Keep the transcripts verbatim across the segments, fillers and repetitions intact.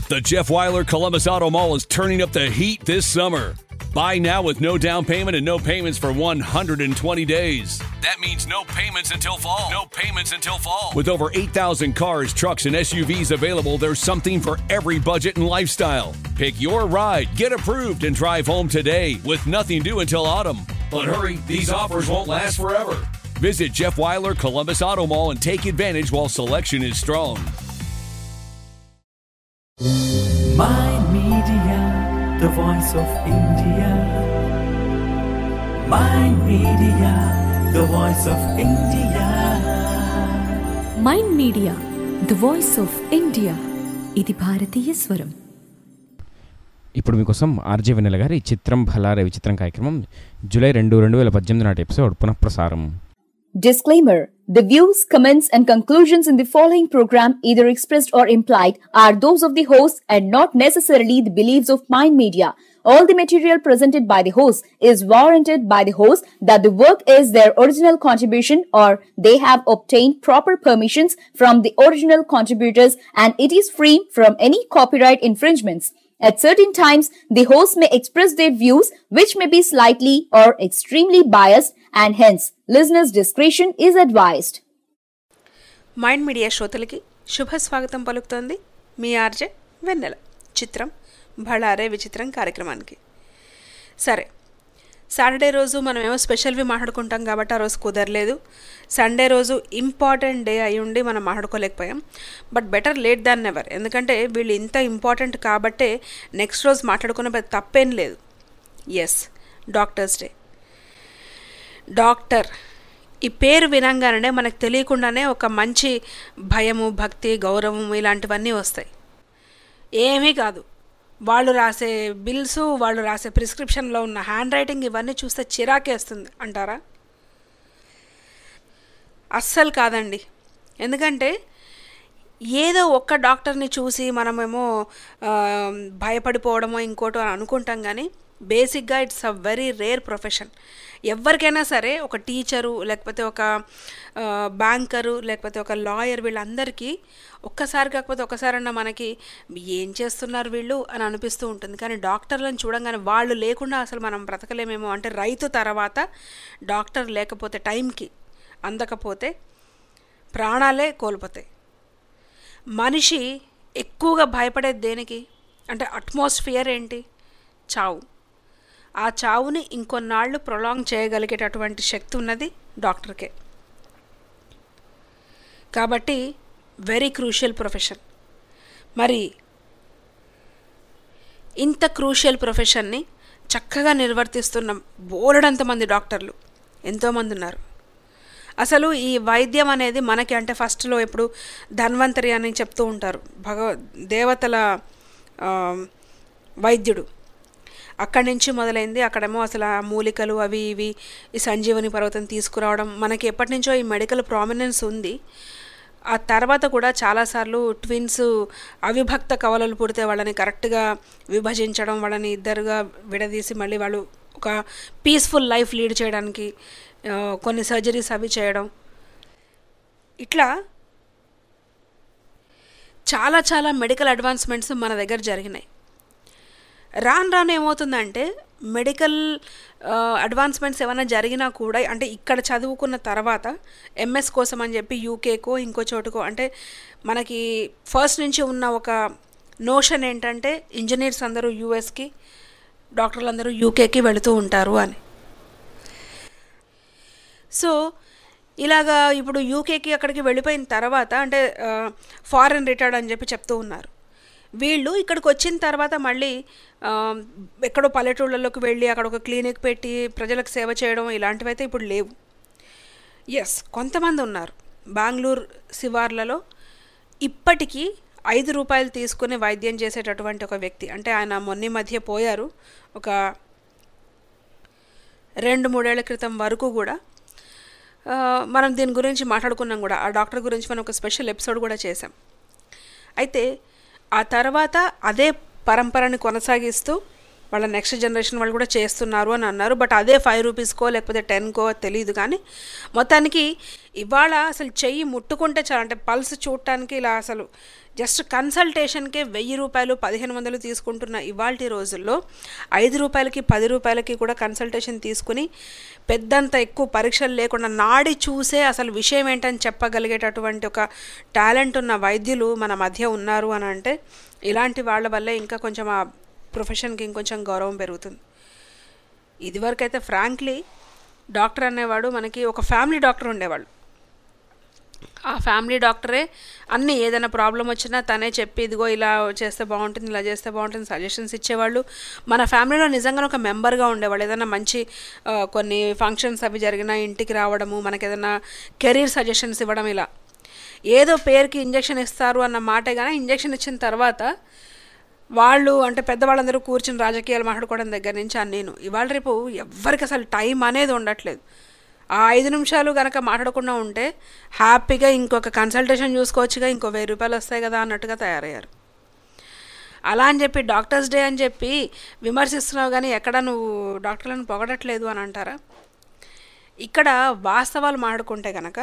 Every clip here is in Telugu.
The Jeff Weiler Columbus Auto Mall is turning up the heat this summer. Buy now with no down payment and no payments for one hundred twenty days. That means no payments until fall. No payments until fall. With over eight thousand cars, trucks, and S U Vs available, there's something for every budget and lifestyle. Pick your ride, get approved, and drive home today with nothing due until autumn. But hurry, these offers won't last forever. Visit Jeff Weiler Columbus Auto Mall and take advantage while selection is strong. My Media, the voice of India. My Media, the voice of India. Mind media the voice of India. ఇది భారతీయ స్వరం. ఇప్పుడు మీకోసం ఆర్జే వెన్నెల గారి చిత్రం భలారే విచిత్రం కార్యక్రమం జూలై రెండు రెండు వేల పద్దెనిమిది నాటి ఎపిసోడ్ పునఃప్రసారం. Disclaimer: the views, comments and conclusions in the following program, either expressed or implied, are those of the host and not necessarily the beliefs of Mind Media. All the material presented by the host is warranted by the host that the work is their original contribution or they have obtained proper permissions from the original contributors and it is free from any copyright infringements. At certain times, the host may express their views which may be slightly or extremely biased and hence listeners' discretion is advised. Mind media శ్రోతలకి శుభ స్వాగతం పలుకుతోంది మీ ఆర్జే వెన్నెల. చిత్రం భళారే విచిత్రం కార్యక్రమానికి. సరే, సాటర్డే రోజు మనమేమో స్పెషల్వి మాట్లాడుకుంటాం కాబట్టి ఆ రోజు కుదరలేదు. సండే రోజు ఇంపార్టెంట్ డే అయి ఉండి మనం మాట్లాడుకోలేకపోయాం. But better late than never. ఎందుకంటే వీళ్ళు ఇంత ఇంపార్టెంట్ కాబట్టే నెక్స్ట్ రోజు మాట్లాడుకునే పెద్ద తప్పేం లేదు. Yes, doctors day. డాక్టర్ ఈ పేరు వినంగానే మనకు తెలియకుండానే ఒక మంచి భయము, భక్తి, గౌరవం ఇలాంటివన్నీ వస్తాయి. ఏమీ కాదు, వాళ్ళు రాసే బిల్సు, వాళ్ళు రాసే ప్రిస్క్రిప్షన్లో ఉన్న హ్యాండ్ రైటింగ్ ఇవన్నీ చూస్తే చిరాకేస్తుంది అంటారా? అస్సలు కాదండి. ఎందుకంటే ఏదో ఒక్క డాక్టర్ని చూసి మనమేమో భయపడిపోవడమో ఇంకోటో అని అనుకుంటాం, కానీ బేసిక్గా it's a very rare profession. ఎవరికైనా సరే, ఒక టీచరు లేకపోతే ఒక బ్యాంకరు లేకపోతే ఒక లాయర్, వీళ్ళందరికీ ఒక్కసారి కాకపోతే ఒకసారన్నా మనకి ఏం చేస్తున్నారు వీళ్ళు అని అనిపిస్తూ ఉంటుంది. కానీ డాక్టర్లను చూడంగానే వాళ్ళు లేకుండా అసలు మనం బ్రతకలేమేమో. అంటే రైతు తర్వాత డాక్టర్ లేకపోతే, టైంకి అందకపోతే ప్రాణాలే కోల్పోతాయి. మనిషి ఎక్కువగా భయపడేది దేనికి అంటే అట్మాస్ఫియర్ ఏంటి? చావు. ఆ చావుని ఇంకొన్నాళ్ళు ప్రొలాంగ్ చేయగలిగేటటువంటి శక్తి ఉన్నది డాక్టర్కే. కాబట్టి వెరీ క్రూషియల్ ప్రొఫెషన్. మరి ఇంత క్రూషియల్ ప్రొఫెషన్ని చక్కగా నిర్వర్తిస్తున్న బోలెడంతమంది డాక్టర్లు ఎంతోమంది ఉన్నారు. అసలు ఈ వైద్యం అనేది మనకి అంటే ఫస్ట్లో ఇప్పుడు ధన్వంతరి అని చెప్తూ ఉంటారు, భగవ దేవతల వైద్యుడు. అక్కడి నుంచి మొదలైంది. అక్కడేమో అసలు ఆ మూలికలు అవి ఇవి ఈ సంజీవని పర్వతం తీసుకురావడం, మనకి ఎప్పటి నుంచో ఈ మెడికల్ ప్రామినెన్స్ ఉంది. ఆ తర్వాత కూడా చాలాసార్లు ట్విన్స్ అవిభక్త కవలలు పుడితే వాళ్ళని కరెక్ట్గా విభజించడం, వాళ్ళని ఇద్దరుగా విడదీసి మళ్ళీ వాళ్ళు ఒక పీస్ఫుల్ లైఫ్ లీడ్ చేయడానికి కొన్ని సర్జరీస్ అవి చేయడం, ఇట్లా చాలా చాలా మెడికల్ అడ్వాన్స్మెంట్స్ మన దగ్గర జరిగినాయి. రాను రాను ఏమవుతుందంటే మెడికల్ అడ్వాన్స్మెంట్స్ ఏమైనా జరిగినా కూడా అంటే ఇక్కడ చదువుకున్న తర్వాత ఎంఎస్ కోసం అని చెప్పి యూకేకో ఇంకో చోటుకో, అంటే మనకి ఫస్ట్ నుంచి ఉన్న ఒక నోషన్ ఏంటంటే ఇంజనీర్స్ అందరూ యూఎస్కి, డాక్టర్లు అందరూ యూకేకి వెళుతూ ఉంటారు అని. సో ఇలాగా ఇప్పుడు యూకేకి అక్కడికి వెళ్ళిపోయిన తర్వాత అంటే ఫారెన్ రిటైర్డ్ అని చెప్పి చెప్తూ ఉన్నారు. వీళ్ళు ఇక్కడికి వచ్చిన తర్వాత మళ్ళీ ఎక్కడో పల్లెటూళ్ళలోకి వెళ్ళి అక్కడ ఒక క్లినిక్ పెట్టి ప్రజలకు సేవ చేయడం ఇలాంటివి అయితే ఇప్పుడు లేవు. ఎస్, కొంతమంది ఉన్నారు. బెంగళూరు శివార్లలో ఇప్పటికీ ఐదు రూపాయలు తీసుకుని వైద్యం చేసేటటువంటి ఒక వ్యక్తి, అంటే ఆయన మొన్న మధ్య పోయారు, ఒక రెండు మూడేళ్ల క్రితం వరకు కూడా మనం దీని గురించి మాట్లాడుకున్నాం కూడా. ఆ డాక్టర్ గురించి మనం ఒక స్పెషల్ ఎపిసోడ్ కూడా చేసాం. అయితే ఆ తర్వాత అదే పరంపరని కొనసాగిస్తూ వాళ్ళ నెక్స్ట్ జనరేషన్ వాళ్ళు కూడా చేస్తున్నారు అని అన్నారు. బట్ అదే ఫైవ్ రూపీస్కో లేకపోతే టెన్కో తెలియదు. కానీ మొత్తానికి ఇవాళ అసలు చెయ్యి ముట్టుకుంటే చాలా, అంటే పల్స్ చూడటానికి ఇలా అసలు జస్ట్ కన్సల్టేషన్కే వెయ్యి రూపాయలు పదిహేను వందలు తీసుకుంటున్న ఇవాల్టి రోజుల్లో ఐదు రూపాయలకి పది రూపాయలకి కూడా కన్సల్టేషన్ తీసుకుని పెద్దంత ఎక్కువ పరీక్షలు లేకుండా నాడి చూసే అసలు విషయం ఏంటని చెప్పగలిగేటటువంటి ఒక టాలెంట్ ఉన్న వైద్యులు మన మధ్య ఉన్నారు అని అంటే ఇలాంటి వాళ్ళ వల్లే ఇంకా కొంచెం ఆ ప్రొఫెషన్కి ఇంకొంచెం గౌరవం పెరుగుతుంది. ఇదివరకైతే ఫ్రాంక్లీ డాక్టర్ అనేవాడు మనకి ఒక ఫ్యామిలీ డాక్టర్ ఉండేవాళ్ళు. ఆ ఫ్యామిలీ డాక్టరే అన్నీ ఏదైనా ప్రాబ్లం వచ్చినా తనే చెప్పి ఇదిగో ఇలా చేస్తే బాగుంటుంది, ఇలా చేస్తే బాగుంటుంది సజెషన్స్ ఇచ్చేవాళ్ళు. మన ఫ్యామిలీలో నిజంగా ఒక మెంబర్గా ఉండేవాళ్ళు. ఏదైనా మంచి కొన్ని ఫంక్షన్స్ అవి జరిగినా ఇంటికి రావడము, మనకి ఏదైనా కెరీర్ సజెషన్స్ ఇవ్వడం, ఇలా ఏదో పేరుకి ఇంజెక్షన్ ఇస్తారు అన్న మాటే కానీ ఇంజెక్షన్ ఇచ్చిన తర్వాత వాళ్ళు అంటే పెద్దవాళ్ళందరూ కూర్చుని రాజకీయాలు మాట్లాడుకోవడం దగ్గర నుంచి అని నేను ఇవాళ రేపు ఎవ్వరికి అసలు టైం అనేది ఉండట్లేదు. ఆ ఐదు నిమిషాలు కనుక మాట్లాడకుండా ఉంటే హ్యాపీగా ఇంకొక కన్సల్టేషన్ చూసుకోవచ్చుగా, ఇంకో వెయ్యి రూపాయలు వస్తాయి కదా అన్నట్టుగా తయారయ్యారు. అలా అని చెప్పి డాక్టర్స్ డే అని చెప్పి విమర్శిస్తున్నావు కానీ ఎక్కడ నువ్వు డాక్టర్లను పొగడట్లేదు అని అంటారా? ఇక్కడ వాస్తవాలు మాట్లాడుకుంటే కనుక,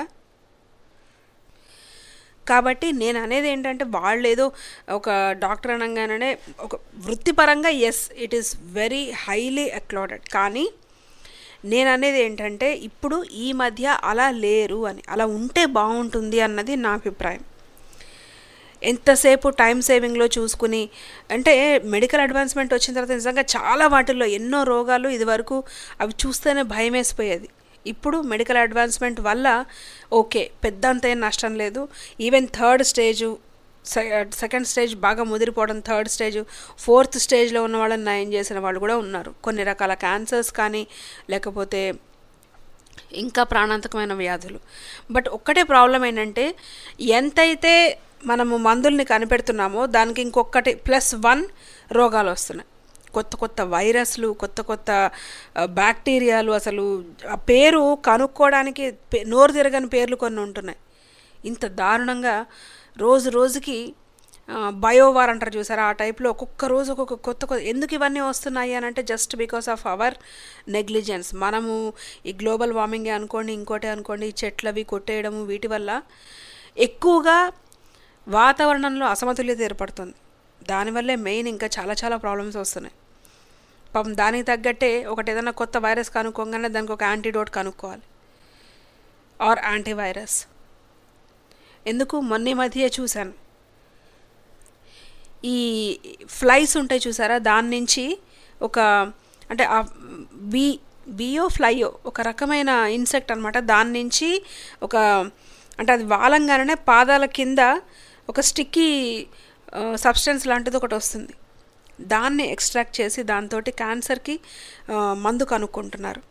కాబట్టి నేను అనేది ఏంటంటే వాళ్ళు ఏదో ఒక డాక్టర్ అనగానే ఒక వృత్తిపరంగా yes it is very highly acclaimed. కానీ నేను అనేది ఏంటంటే ఇప్పుడు ఈ మధ్య అలా లేరు అని, అలా ఉంటే బాగుంటుంది అన్నది నా అభిప్రాయం. ఎంతసేపు టైం సేవింగ్లో చూసుకుని, అంటే మెడికల్ అడ్వాన్స్మెంట్ వచ్చిన తర్వాత నిజంగా చాలా వాటిల్లో ఎన్నో రోగాలు ఇదివరకు అవి చూస్తేనే భయం వేసిపోయేది. ఇప్పుడు మెడికల్ అడ్వాన్స్మెంట్ వల్ల ఓకే పెద్ద అంత ఏం నష్టం లేదు. Even third stage second stage బాగా ముదిరిపోవడం, థర్డ్ స్టేజ్ ఫోర్త్ స్టేజ్లో ఉన్న వాళ్ళని నయం చేసిన వాళ్ళు కూడా ఉన్నారు. కొన్ని రకాల క్యాన్సర్స్ కానీ లేకపోతే ఇంకా ప్రాణాంతకమైన వ్యాధులు. బట్ ఒక్కటే ప్రాబ్లం ఏంటంటే ఎంతైతే మనము మందుల్ని కనిపెడుతున్నామో దానికి ఇంకొకటి ప్లస్ వన్ రోగాలు వస్తున్నాయి. కొత్త కొత్త వైరస్లు, కొత్త కొత్త బ్యాక్టీరియాలు, అసలు ఆ పేరు కనుక్కోవడానికి నోరు తిరగని పేర్లు కొన్ని ఉంటున్నాయి. ఇంత దారుణంగా రోజు రోజుకి బయోవార్ అంటారు చూసారా, ఆ టైప్లో ఒక్కొక్క రోజు ఒక్కొక్క కొత్త కొత్త. ఎందుకు ఇవన్నీ వస్తున్నాయి అని అంటే just because of our negligence. మనము ఈ గ్లోబల్ వార్మింగే అనుకోండి, ఇంకోటి అనుకోండి, చెట్లవి కొట్టేయడము, వీటి వల్ల ఎక్కువగా వాతావరణంలో అసమతుల్యత ఏర్పడుతుంది. దానివల్లే మెయిన్ ఇంకా చాలా చాలా ప్రాబ్లమ్స్ వస్తున్నాయి. పాపం దానికి తగ్గట్టే ఒకటి ఏదైనా కొత్త వైరస్ కనుక్కోగానే దానికి ఒక యాంటీడోట్ కనుక్కోవాలి ఆర్ యాంటీవైరస్. ఎందుకు మొన్న మధ్య చూశాను ఈ ఫ్లైస్ ఉంటాయి చూసారా, దాని నుంచి ఒక అంటే ఆ బీ బియో ఫ్లైయో ఒక రకమైన ఇన్సెక్ట్ అనమాట, దాని నుంచి ఒక అంటే అది వాలంగానే పాదాల కింద ఒక స్టిక్కీ సబ్స్టెన్స్ లాంటిది ఒకటి వస్తుంది. దాన్ని ఎక్స్ట్రాక్ట్ చేసి దాంతో క్యాన్సర్కి మందు కనుక్కుంటున్నారు.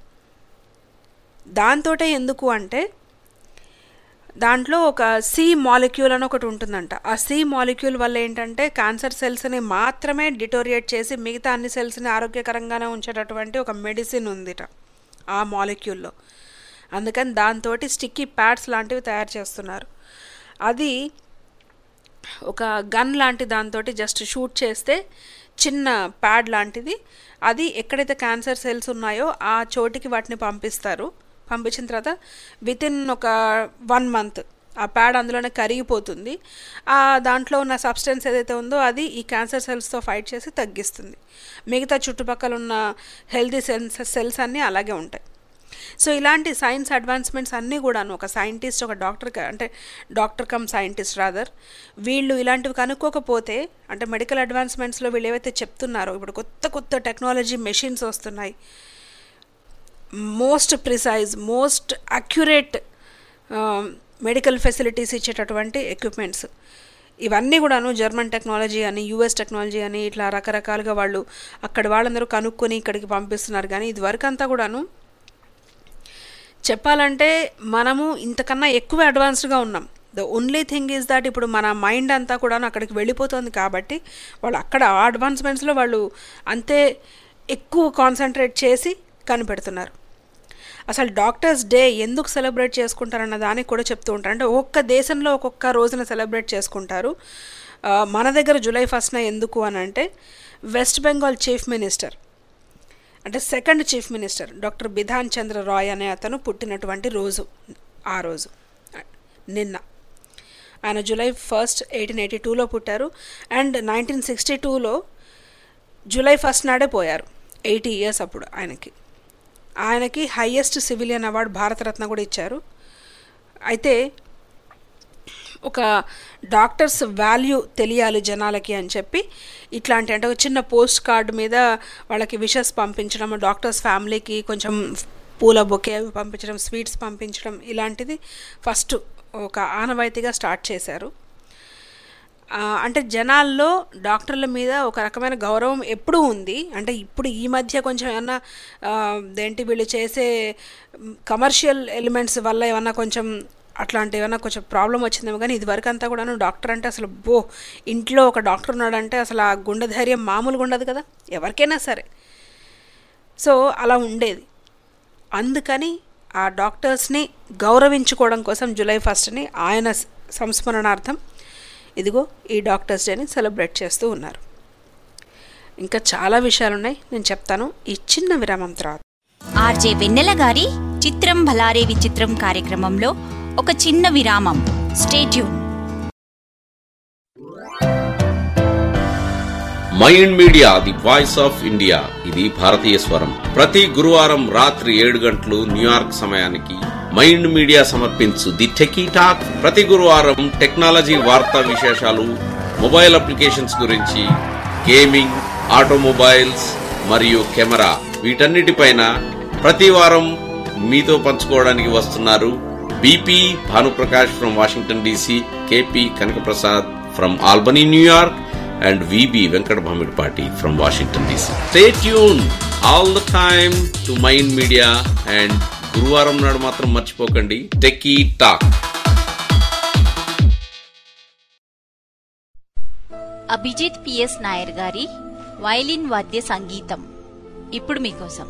దాంతో ఎందుకు అంటే దాంట్లో ఒక సి మాలిక్యూల్ అని ఒకటి ఉంటుందంట. ఆ సి మాలిక్యూల్ వల్ల ఏంటంటే క్యాన్సర్ సెల్స్ని మాత్రమే డిటోరియేట్ చేసి మిగతా అన్ని సెల్స్ని ఆరోగ్యకరంగానే ఉంచేటటువంటి ఒక మెడిసిన్ ఉందిట ఆ మాలిక్యూల్లో. అందుకని దాంతో స్టిక్కీ ప్యాడ్స్ లాంటివి తయారు చేస్తున్నారు. అది ఒక గన్ లాంటి దాంతో జస్ట్ షూట్ చేస్తే చిన్న ప్యాడ్ లాంటిది, అది ఎక్కడైతే క్యాన్సర్ సెల్స్ ఉన్నాయో ఆ చోటికి వాటిని పంపిస్తారు. పంపించిన తర్వాత వితిన్ ఒక వన్ మంత్ ఆ ప్యాడ్ అందులోనే కరిగిపోతుంది. ఆ దాంట్లో ఉన్న సబ్స్టెన్స్ ఏదైతే ఉందో అది ఈ క్యాన్సర్ సెల్స్తో ఫైట్ చేసి తగ్గిస్తుంది. మిగతా చుట్టుపక్కల ఉన్న హెల్తీ సెల్స్ సెల్స్ అన్నీ అలాగే ఉంటాయి. సో ఇలాంటి సైన్స్ అడ్వాన్స్మెంట్స్ అన్నీ కూడాను ఒక సైంటిస్ట్, ఒక డాక్టర్ అంటే డాక్టర్ కమ్ సైంటిస్ట్ రాదర్, వీళ్ళు ఇలాంటివి కనుక్కోకపోతే అంటే మెడికల్ అడ్వాన్స్మెంట్స్లో వీళ్ళు ఏవైతే చెప్తున్నారో, ఇప్పుడు కొత్త కొత్త టెక్నాలజీ మెషిన్స్ వస్తున్నాయి, most precise most accurate medical facilities ఇచ్చేటటువంటి ఎక్విప్మెంట్స్, ఇవన్నీ కూడాను జర్మన్ టెక్నాలజీ అని యూఎస్ టెక్నాలజీ అని ఇట్లా రకరకాలుగా వాళ్ళు అక్కడ వాళ్ళందరూ కనుక్కొని ఇక్కడికి పంపిస్తున్నారు. కానీ ఇదివరకు అంతా కూడాను చెప్పాలంటే మనము ఇంతకన్నా ఎక్కువ అడ్వాన్స్డ్గా ఉన్నాం. The only thing is that ఇప్పుడు మన మైండ్ అంతా కూడా అక్కడికి వెళ్ళిపోతుంది కాబట్టి వాళ్ళు అక్కడ ఆ అడ్వాన్స్మెంట్స్లో వాళ్ళు అంతే ఎక్కువ కాన్సన్ట్రేట్ చేసి కనిపెడుతున్నారు. అసలు డాక్టర్స్ డే ఎందుకు సెలబ్రేట్ చేసుకుంటారన్న దానికి కూడా చెప్తూ ఉంటారు. అంటే ఒక్కొక్క దేశంలో ఒక్కొక్క రోజున సెలబ్రేట్ చేసుకుంటారు. మన దగ్గర జూలై ఫస్ట్న ఎందుకు అని అంటే వెస్ట్ బెంగాల్ చీఫ్ మినిస్టర్ అంటే second chief minister doctor Bidhan Chandra Roy అనే అతను పుట్టినటువంటి రోజు ఆ రోజు నిన్న. ఆయన జూలై ఫస్ట్ ఎయిటీన్ ఎయిటీ టూలో పుట్టారు అండ్ నైన్టీన్ సిక్స్టీ టూలో జూలై ఫస్ట్ నాడే పోయారు. ఎయిటీ ఇయర్స్ అప్పుడు ఆయనకి. ఆయనకి హైయెస్ట్ సివిలియన్ అవార్డు భారతరత్న కూడా ఇచ్చారు. అయితే ఒక డాక్టర్స్ వాల్యూ తెలియాలి జనాలకి అని చెప్పి ఇట్లాంటి అంటే ఒక చిన్న పోస్ట్ కార్డు మీద వాళ్ళకి విషెస్ పంపించడం, డాక్టర్స్ ఫ్యామిలీకి కొంచెం పూల బొకే పంపించడం, స్వీట్స్ పంపించడం, ఇలాంటిది ఫస్ట్ ఒక ఆనవాయితీగా స్టార్ట్ చేశారు. అంటే జనాల్లో డాక్టర్ల మీద ఒక రకమైన గౌరవం ఎప్పుడూ ఉంది. అంటే ఇప్పుడు ఈ మధ్య కొంచెం ఏమన్నా దేంటి వీళ్ళు చేసే కమర్షియల్ ఎలిమెంట్స్ వల్ల ఏమన్నా కొంచెం అట్లాంటి ఏమన్నా కొంచెం ప్రాబ్లం వచ్చిందేమో, కానీ ఇదివరకు అంతా కూడాను డాక్టర్ అంటే అసలు బో ఇంట్లో ఒక డాక్టర్ ఉన్నాడంటే అసలు ఆ గుండె ధైర్యం మామూలుగా ఉండదు కదా ఎవరికైనా సరే. సో అలా ఉండేది. అందుకని ఆ డాక్టర్స్ని గౌరవించుకోవడం కోసం జూలై ఫస్ట్ని ఆయన సంస్మరణార్థం ఇదిగో ఈ డాక్టర్స్ డేని సెలబ్రేట్ చేస్తూ ఉన్నారు. ఇంకా చాలా విషయాలు ఉన్నాయి, నేను చెప్తాను ఈ చిన్న విరామం తర్వాత. ఆర్జే వెన్నెల గారి చిత్రం భలారే విచిత్రం కార్యక్రమంలో ఒక చిన్న విరామం. Stay tune. Mind Media the voice of India, ఇది భారతీయ స్వరం. ప్రతి గురువారం రాత్రి ఏడు గంటలు న్యూయార్క్ సమయానికి మైండ్ మీడియా సమర్పించు ది టెకీ టాక్. ప్రతి గురువారం టెక్నాలజీ వార్తా విశేషాలు, మొబైల్ అప్లికేషన్స్ గురించి, గేమింగ్, ఆటోమొబైల్స్ మరియు కెమెరా, వీటన్నిటిపైన ప్రతి వారం మీతో పంచుకోవడానికి వస్తున్నారు BP Bhanuprakash from Washington DC, KP Kanakaprasad from Albany New York, and V B Venkat Bhamidpati from Washington D C. Stay tuned all the time to Mind Media and Guruvaram nadu matram marchipokandi Techie Talk. Abhijit PS Nair గారి వైలిన్ వాద్య సంగీతం ఇప్పుడు మీకోసం.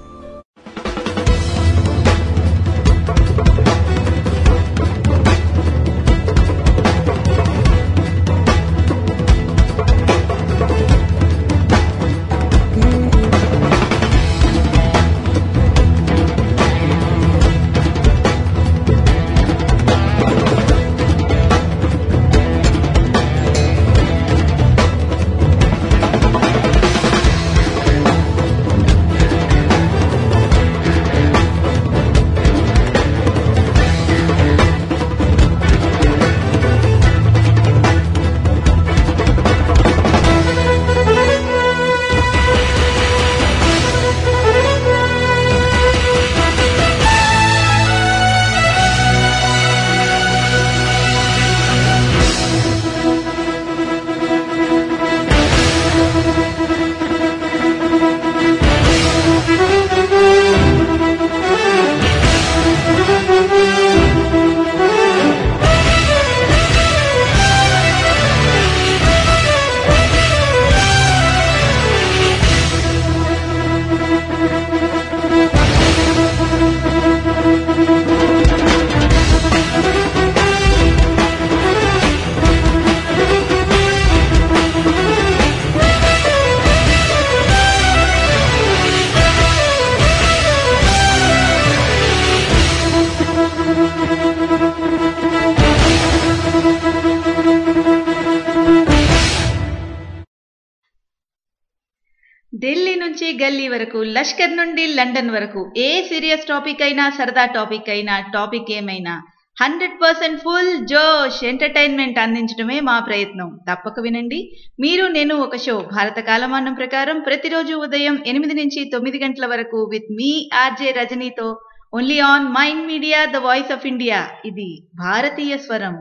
ఢిల్లీ నుంచి గల్లీ వరకు, లష్కర్ నుండి లండన్ వరకు, ఏ సీరియస్ టాపిక్ అయినా సరదా టాపిక్ అయినా టాపిక్ ఏమైనా హండ్రెడ్ పర్సెంట్ ఫుల్ జోష్ ఎంటర్టైన్మెంట్ అందించడమే మా ప్రయత్నం. తప్పక వినండి. మీరు నేను ఒక షో భారత కాలమానం ప్రకారం ప్రతిరోజు ఉదయం ఎనిమిది నుంచి తొమ్మిది గంటల వరకు విత్ మీ ఆర్జే రజనీతో only on Mind media the voice of India. ఇది భారతీయ స్వరం.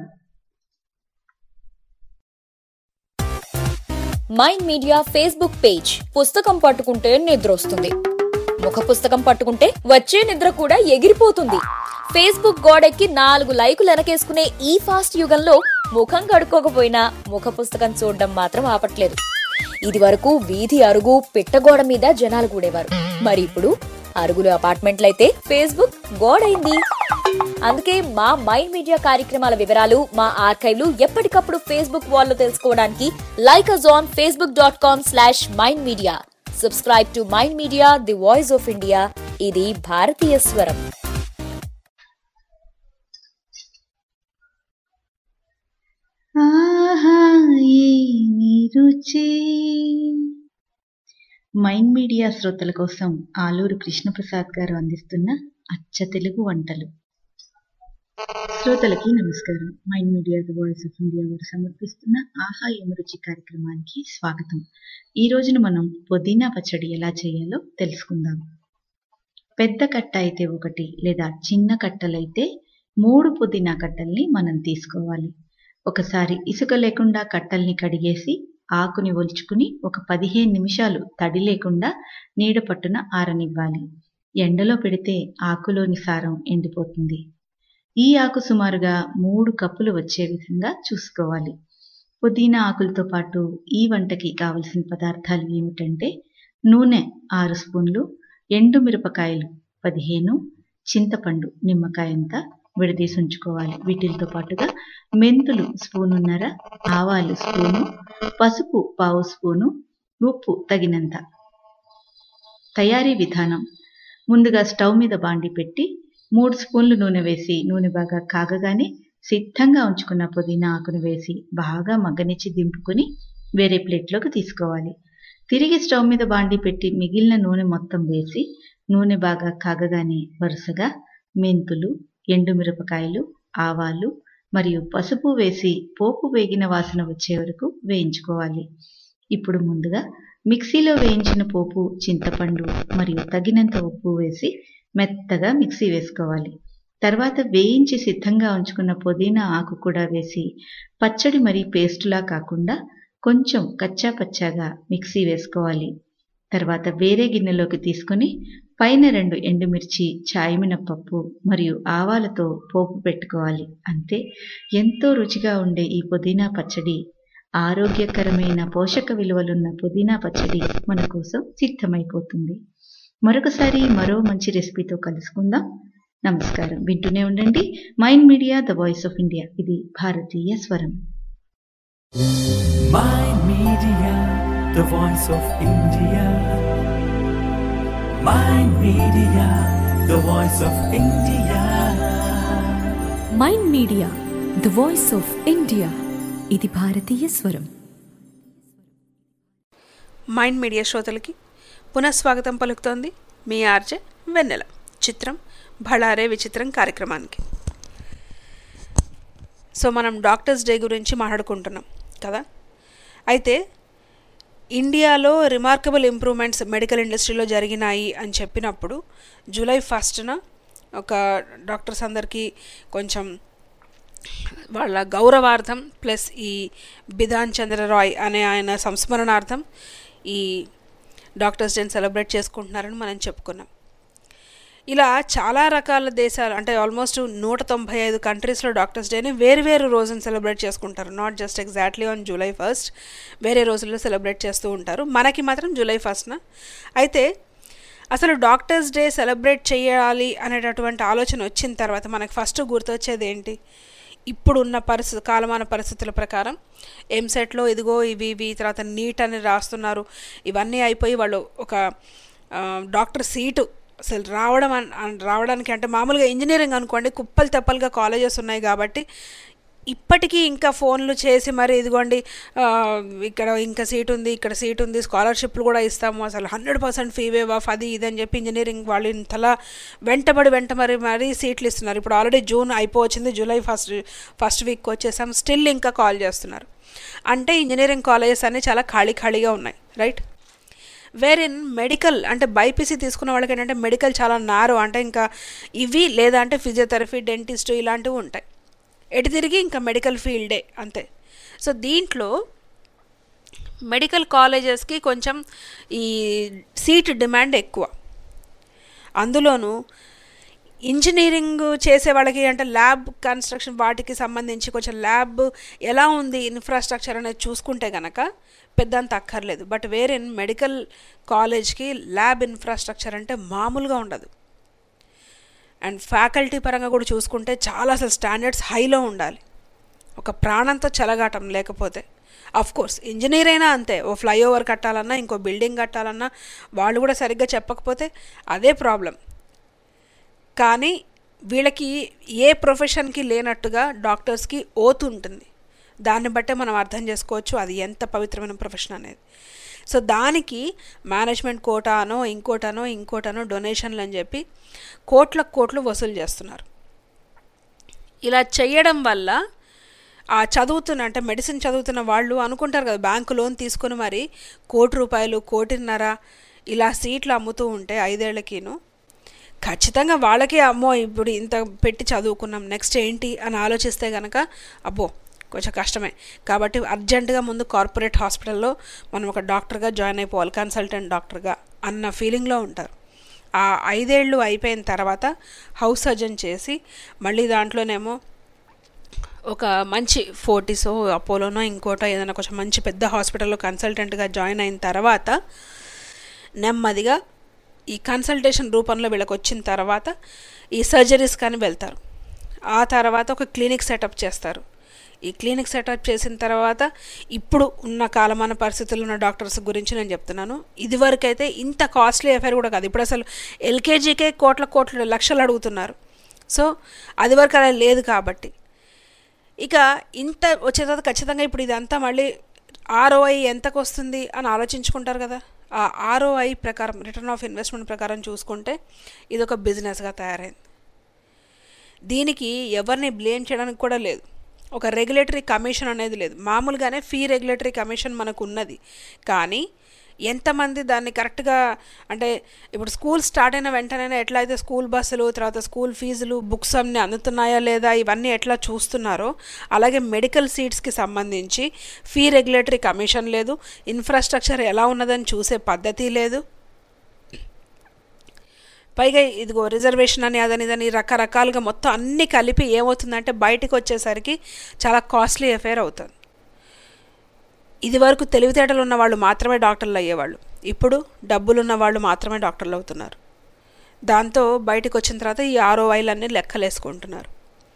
Mind Media Facebook page. పుస్తకం పట్టుకుంటే నిద్ర వస్తుంది, ముఖ పుస్తకం పట్టుకుంటే వచ్చే నిద్ర కూడా ఎగిరిపోతుంది. ఫేస్బుక్ గోడెక్కి నాలుగు లైకులు వెనకేసుకునే ఈ ఫాస్ట్ యుగంలో ముఖం కడుక్కోకపోయినా ముఖ పుస్తకం చూడడం మాత్రం ఆపట్లేదు. ఇది వరకు వీధి అరుగు పిట్టగోడ మీద జనాలు కూడేవారు, మరి ఇప్పుడు అరుగులు అపార్ట్మెంట్లయితే ఫేస్బుక్ గోడైంది. అందుకే మా మైండ్ మీడియా కార్యక్రమాల వివరాలు, మా ఆర్కైవ్లు ఎప్పటికప్పుడు ఫేస్బుక్ వాల్లో తెలుసుకోవడానికి like us on Facebook dot com slash Mind Media. Subscribe to Mind Media, the voice of India. ఇది భారతీయ స్వరం. ఆహా ఏమి రుచి. మైండ్ మీడియా శ్రోతల కోసం ఆలూరు కృష్ణప్రసాద్ గారు అందిస్తున్న అచ్చ తెలుగు వంటలు. శ్రోతలకి నమస్కారం. Mind Media the voice of India వారు సమర్పిస్తున్న ఆహా ఏమి రుచి కార్యక్రమానికి స్వాగతం. ఈ రోజున మనం పుదీనా పచ్చడి ఎలా చేయాలో తెలుసుకుందాం. పెద్ద కట్ట అయితే ఒకటి లేదా చిన్న కట్టలైతే మూడు పుదీనా కట్టల్ని మనం తీసుకోవాలి. ఒకసారి ఇసుక లేకుండా కట్టల్ని కడిగేసి ఆకుని ఒలుచుకుని ఒక పదిహేను నిమిషాలు తడి లేకుండా నీడ పట్టున ఆరనివ్వాలి. ఎండలో పెడితే ఆకులోని సారం ఎండిపోతుంది. ఈ ఆకు సుమారుగా మూడు కప్పులు వచ్చే విధంగా చూసుకోవాలి. పుదీనా ఆకులతో పాటు ఈ వంటకి కావలసిన పదార్థాలు ఏమిటంటే నూనె ఆరు స్పూన్లు, ఎండు మిరపకాయలు పదిహేను, చింతపండు నిమ్మకాయంతా విడదీసి ఉంచుకోవాలి. వీటితో పాటుగా మెంతులు స్పూనున్నర, ఆవాలు స్పూను, పసుపు పావు స్పూను, ఉప్పు తగినంత. తయారీ విధానం: ముందుగా స్టవ్ మీద బాండి పెట్టి మూడు స్పూన్లు నూనె వేసి నూనె బాగా కాగగానే సిద్ధంగా ఉంచుకున్న పుదీనా ఆకును వేసి బాగా మగ్గనిచ్చి దింపుకుని వేరే ప్లేట్లోకి తీసుకోవాలి. తిరిగి స్టవ్ మీద బాండి పెట్టి మిగిలిన నూనె మొత్తం వేసి నూనె బాగా కాగగానే వరుసగా మెంతులు, ఎండుమిరపకాయలు, ఆవాలు మరియు పసుపు వేసి పోపు వేగిన వాసన వచ్చే వరకు వేయించుకోవాలి. ఇప్పుడు ముందుగా మిక్సీలో వేయించిన పోపు, చింతపండు మరియు తగినంత ఉప్పు వేసి మెత్తగా మిక్సీ వేసుకోవాలి. తర్వాత వేయించి సిద్ధంగా ఉంచుకున్న పుదీనా ఆకు కూడా వేసి పచ్చడి మరీ పేస్టులా కాకుండా కొంచెం కచ్చా పచ్చాగా మిక్సీ వేసుకోవాలి. తర్వాత వేరే గిన్నెలోకి తీసుకుని పైన రెండు ఎండుమిర్చి, చాయ్ మినపప్పు మరియు ఆవాలతో పోపు పెట్టుకోవాలి. అంతే, ఎంతో రుచిగా ఉండే ఈ పుదీనా పచ్చడి, ఆరోగ్యకరమైన పోషక విలువలున్న పుదీనా పచ్చడి మన కోసం సిద్ధమైపోతుంది. మరొకసారి మరో మంచి రెసిపీతో కలుసుకుందాం. నమస్కారం. వింటూనే ఉండండి Mind media the voice of India. ఇది భారతీయ స్వరం. Mind Media, the voice of India. Mind Media, the voice of India. Mind media the voice of India. ఇది భారతీయ స్వరం. మైండ్ మీడియా శ్రోతలకి పునఃస్వాగతం పలుకుతోంది మీ ఆర్జే వెన్నెల. చిత్రం భళారే విచిత్రం కార్యక్రమానికి. సో మనం డాక్టర్స్ డే గురించి మాట్లాడుకుంటున్నాం కదా. అయితే ఇండియాలో రిమార్కబుల్ ఇంప్రూవ్మెంట్స్ మెడికల్ ఇండస్ట్రీలో జరిగినాయి అని చెప్పినప్పుడు జూలై ఫస్ట్న ఒక డాక్టర్స్ అందరికీ కొంచెం వాళ్ళ గౌరవార్థం ప్లస్ ఈ బిధాన్ చంద్ర రాయ్ అనే ఆయన సంస్మరణార్థం ఈ డాక్టర్స్ డేని సెలబ్రేట్ చేసుకుంటున్నారని మనం చెప్పుకున్నాం. ఇలా చాలా రకాల దేశాలు అంటే ఆల్మోస్ట్ నూట తొంభై ఐదు కంట్రీస్లో డాక్టర్స్ డేని వేరు వేరు రోజున సెలబ్రేట్ చేసుకుంటారు. Not just exactly on July first, వేరే రోజుల్లో సెలబ్రేట్ చేస్తూ ఉంటారు. మనకి మాత్రం జూలై ఫస్ట్న. అయితే అసలు డాక్టర్స్ డే సెలబ్రేట్ చేయాలి అనేటటువంటి ఆలోచన వచ్చిన తర్వాత మనకు ఫస్ట్ గుర్తొచ్చేది ఏంటి? ఇప్పుడున్న పరిస్థితి కాలమాన పరిస్థితుల ప్రకారం ఎంసెట్లో ఇదిగో ఇవి ఇవి తర్వాత నీట్ అని రాస్తున్నారు. ఇవన్నీ అయిపోయి వాళ్ళు ఒక డాక్టర్ సీటు అసలు రావడం రావడానికి అంటే మామూలుగా ఇంజనీరింగ్ అనుకోండి కుప్పలు తెప్పలుగా కాలేజెస్ ఉన్నాయి కాబట్టి ఇప్పటికీ ఇంకా ఫోన్లు చేసి మరి ఇదిగోండి ఇక్కడ ఇంకా సీట్ ఉంది, ఇక్కడ సీట్ ఉంది, స్కాలర్షిప్లు కూడా ఇస్తాము, అసలు hundred percent fee waive off అది ఇది అని చెప్పి ఇంజనీరింగ్ వాళ్ళు ఇంతలా వెంటబడి వెంట మరి మరి సీట్లు ఇస్తున్నారు. ఇప్పుడు ఆల్రెడీ జూన్ అయిపోవచ్చింది, జూలై ఫస్ట్ ఫస్ట్ వీక్ వచ్చేసాం, స్టిల్ ఇంకా కాల్ చేస్తున్నారు. అంటే ఇంజనీరింగ్ కాలేజెస్ అన్నీ చాలా ఖాళీ ఖాళీగా ఉన్నాయి, రైట్? వేర్ ఇన్ మెడికల్ అంటే బైపీసీ తీసుకున్న వాళ్ళకి ఏంటంటే మెడికల్ చాలా నారో, అంటే ఇంకా ఇవి లేదా అంటే ఫిజియోథెరపీ, డెంటిస్ట్ ఇలాంటివి ఉంటాయి. ఎటు తిరిగి ఇంకా మెడికల్ ఫీల్డే అంతే. సో దీంట్లో మెడికల్ కాలేజెస్కి కొంచెం ఈ సీట్ డిమాండ్ ఎక్కువ. అందులోనూ ఇంజనీరింగ్ చేసే వాళ్ళకి అంటే ల్యాబ్ కన్స్ట్రక్షన్ వాటికి సంబంధించి కొంచెం ల్యాబ్ ఎలా ఉంది ఇన్ఫ్రాస్ట్రక్చర్ అనేది చూసుకుంటే కనుక పెద్దంత అక్కర్లేదు. బట్ వేరే మెడికల్ కాలేజ్కి ల్యాబ్ ఇన్ఫ్రాస్ట్రక్చర్ అంటే మామూలుగా ఉండదు. అండ్ ఫ్యాకల్టీ పరంగా కూడా చూసుకుంటే చాలా అసలు స్టాండర్డ్స్ హైలో ఉండాలి. ఒక ప్రాణంతో చెలగాటం లేకపోతే అఫ్ కోర్స్ ఇంజనీర్ అయినా అంతే, ఓ ఫ్లైఓవర్ కట్టాలన్నా ఇంకో బిల్డింగ్ కట్టాలన్నా వాళ్ళు కూడా సరిగ్గా చెప్పకపోతే అదే ప్రాబ్లం. కానీ వీళ్ళకి ఏ ప్రొఫెషన్కి లేనట్టుగా డాక్టర్స్కి ఓతు ఉంటుంది. దాన్ని బట్టే మనం అర్థం చేసుకోవచ్చు అది ఎంత పవిత్రమైన ప్రొఫెషన్ అనేది. సో దానికి మేనేజ్మెంట్ కోటానో ఇంకోటనో ఇంకోటనో డొనేషన్లు అని చెప్పి కోట్ల కోట్లు వసూలు చేస్తున్నారు. ఇలా చేయడం వల్ల ఆ చదువుతున్న అంటే మెడిసిన్ చదువుతున్న వాళ్ళు అనుకుంటారు కదా, బ్యాంకు లోన్ తీసుకుని మరి కోటి రూపాయలు కోటిన్నర ఇలా సీట్లు అమ్ముతూ ఉంటే ఐదేళ్లకిను ఖచ్చితంగా వాళ్ళకి అమ్మో ఇప్పుడు ఇంత పెట్టి చదువుకున్నాం నెక్స్ట్ ఏంటి అని ఆలోచిస్తే కనుక అబ్బో కొంచెం కష్టమే. కాబట్టి అర్జెంటుగా ముందు కార్పొరేట్ హాస్పిటల్లో మనం ఒక డాక్టర్గా జాయిన్ అయిపోవాలి, కన్సల్టెంట్ డాక్టర్గా అన్న ఫీలింగ్లో ఉంటారు. ఆ ఐదేళ్ళు అయిపోయిన తర్వాత హౌస్ సర్జన్ చేసి మళ్ళీ దాంట్లోనేమో ఒక మంచి ఫోర్టీసో అపోలోనో ఇంకోటో ఏదైనా కొంచెం మంచి పెద్ద హాస్పిటల్లో కన్సల్టెంట్గా జాయిన్ అయిన తర్వాత నెమ్మదిగా ఈ కన్సల్టేషన్ రూపంలో వీళ్ళకి వచ్చిన తర్వాత ఈ సర్జరీస్ కానీ వెళ్తారు. ఆ తర్వాత ఒక క్లినిక్ సెటప్ చేస్తారు. ఈ క్లినిక్ సెటప్ చేసిన తర్వాత ఇప్పుడు ఉన్న కాలమాన పరిస్థితుల్లో ఉన్న డాక్టర్స్ గురించి నేను చెప్తున్నాను. ఇదివరకు అయితే ఇంత కాస్ట్లీ అఫైర్ కూడా కాదు. ఇప్పుడు అసలు ఎల్కేజీకే కోట్ల కోట్ల లక్షలు అడుగుతున్నారు. సో అది వరకు అలా లేదు. కాబట్టి ఇక ఇంత వచ్చే తర్వాత ఖచ్చితంగా ఇప్పుడు ఇదంతా మళ్ళీ ఆర్ఓఐ ఎంతకు వస్తుంది అని ఆలోచించుకుంటారు కదా. ఆ ఆర్ఓఐ ప్రకారం రిటర్న్ ఆఫ్ ఇన్వెస్ట్మెంట్ ప్రకారం చూసుకుంటే ఇది ఒక బిజినెస్గా తయారైంది. దీనికి ఎవరిని బ్లేమ్ చేయడానికి కూడా లేదు. ఒక రెగ్యులేటరీ కమిషన్ అనేది లేదు. మామూలుగానే ఫీ రెగ్యులేటరీ కమిషన్ మనకు ఉన్నది. కానీ ఎంతమంది దాన్ని కరెక్ట్గా అంటే ఇప్పుడు స్కూల్ స్టార్ట్ అయిన వెంటనే ఎట్లా అయితే స్కూల్ బస్సులు తర్వాత స్కూల్ ఫీజులు బుక్స్ అన్నీ అందుతున్నాయా లేదా ఇవన్నీ ఎట్లా చూస్తున్నారో అలాగే మెడికల్ సీట్స్కి సంబంధించి ఫీ రెగ్యులేటరీ కమిషన్ లేదు. ఇన్ఫ్రాస్ట్రక్చర్ ఎలా ఉన్నదని చూసే పద్ధతి లేదు. పైగా ఇదిగో రిజర్వేషన్ అని అదని ఇదని రకరకాలుగా మొత్తం అన్నీ కలిపి ఏమవుతుందంటే బయటకు వచ్చేసరికి చాలా కాస్ట్లీ అఫైర్ అవుతుంది. ఇది వరకు తెలివితేటలు ఉన్న వాళ్ళు మాత్రమే డాక్టర్లు అయ్యేవాళ్ళు, ఇప్పుడు డబ్బులున్న వాళ్ళు మాత్రమే డాక్టర్లు అవుతున్నారు. దాంతో బయటకు వచ్చిన తర్వాత ఈ ఆర్ఓఐలన్నీ లెక్కలేసుకుంటున్నారు.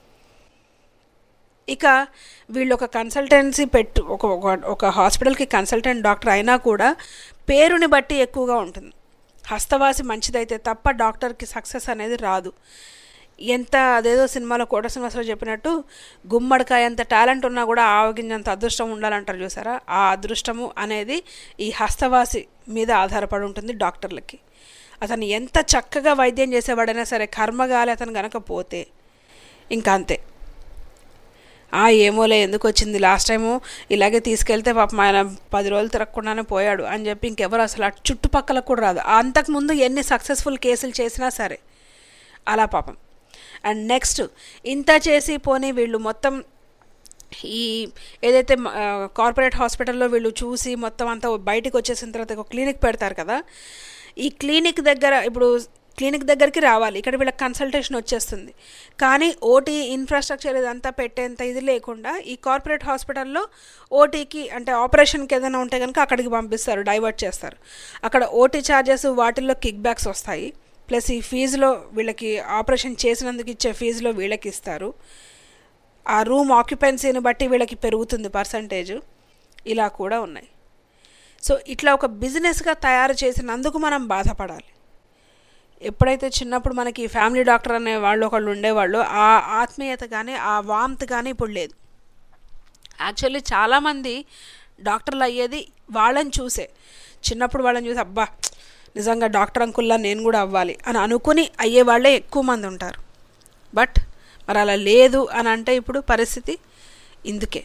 ఇక వీళ్ళు ఒక కన్సల్టెన్సీ పెట్టు ఒక ఒక హాస్పిటల్కి కన్సల్టెంట్ డాక్టర్ అయినా కూడా పేరుని బట్టి ఎక్కువగా ఉంటుంది. హస్తవాసి మంచిదైతే తప్ప డాక్టర్కి సక్సెస్ అనేది రాదు. ఎంత అదేదో సినిమాలో కోట శ్రీనివాసరావు చెప్పినట్టు గుమ్మడికాయ అంత టాలెంట్ ఉన్నా కూడా ఆవగింజంత అదృష్టం ఉండాలంటారు చూసారా. ఆ అదృష్టము అనేది ఈ హస్తవాసి మీద ఆధారపడి ఉంటుంది డాక్టర్లకి. అతను ఎంత చక్కగా వైద్యం చేసేవాడైనా సరే కర్మగాలి అతను గనక పోతే ఇంకా అంతే. ఆ ఏమోలే ఎందుకు వచ్చింది లాస్ట్ టైము ఇలాగే తీసుకెళ్తే పాపం ఆయన పది రోజులు తిరగకుండానే పోయాడు అని చెప్పి ఇంకెవరు అసలు అటు చుట్టుపక్కల కూడా రాదు. అంతకుముందు ఎన్ని సక్సెస్ఫుల్ కేసులు చేసినా సరే అలా పాపం. అండ్ నెక్స్ట్ ఇంత చేసి పోనీ వీళ్ళు మొత్తం ఈ ఏదైతే కార్పొరేట్ హాస్పిటల్లో వీళ్ళు చూసి మొత్తం అంతా బయటకు వచ్చేసిన తర్వాత ఒక క్లినిక్ పెడతారు కదా. ఈ క్లినిక్ దగ్గర ఇప్పుడు క్లినిక్ దగ్గరికి రావాలి, ఇక్కడ వీళ్ళకి కన్సల్టేషన్ వచ్చేస్తుంది. కానీ ఓటీ ఇన్ఫ్రాస్ట్రక్చర్ ఇదంతా పెట్టేంత ఇది లేకుండా ఈ కార్పొరేట్ హాస్పిటల్లో ఓటీకి అంటే ఆపరేషన్కి ఏదైనా ఉంటే కనుక అక్కడికి పంపిస్తారు, డైవర్ట్ చేస్తారు. అక్కడ ఓటీ ఛార్జెస్ వాటిల్లో కిక్ బ్యాక్స్ వస్తాయి. ప్లస్ ఈ ఫీజులో వీళ్ళకి ఆపరేషన్ చేసినందుకు ఇచ్చే ఫీజులో వీళ్ళకి ఇస్తారు. ఆ రూమ్ ఆక్యుపెన్సీని బట్టి వీళ్ళకి పెరుగుతుంది పర్సంటేజ్. ఇలా కూడా ఉన్నాయి. సో ఇట్లా ఒక బిజినెస్గా తయారు చేసినందుకు మనం బాధపడాలి. ఎప్పుడైతే చిన్నప్పుడు మనకి ఫ్యామిలీ డాక్టర్ అనే వాళ్ళు ఒకళ్ళు ఉండేవాళ్ళు ఆ ఆత్మీయత కానీ ఆ వామ్త్ కానీ ఇప్పుడు లేదు. యాక్చువల్లీ చాలామంది డాక్టర్లు అయ్యేది వాళ్ళని చూసే. చిన్నప్పుడు వాళ్ళని చూసి అబ్బా నిజంగా డాక్టర్ అంకుల్లా నేను కూడా అవ్వాలి అని అనుకుని అయ్యే వాళ్ళే ఎక్కువ మంది ఉంటారు. బట్ మరి అలా లేదు అని అంటే ఇప్పుడు పరిస్థితి ఇందుకే.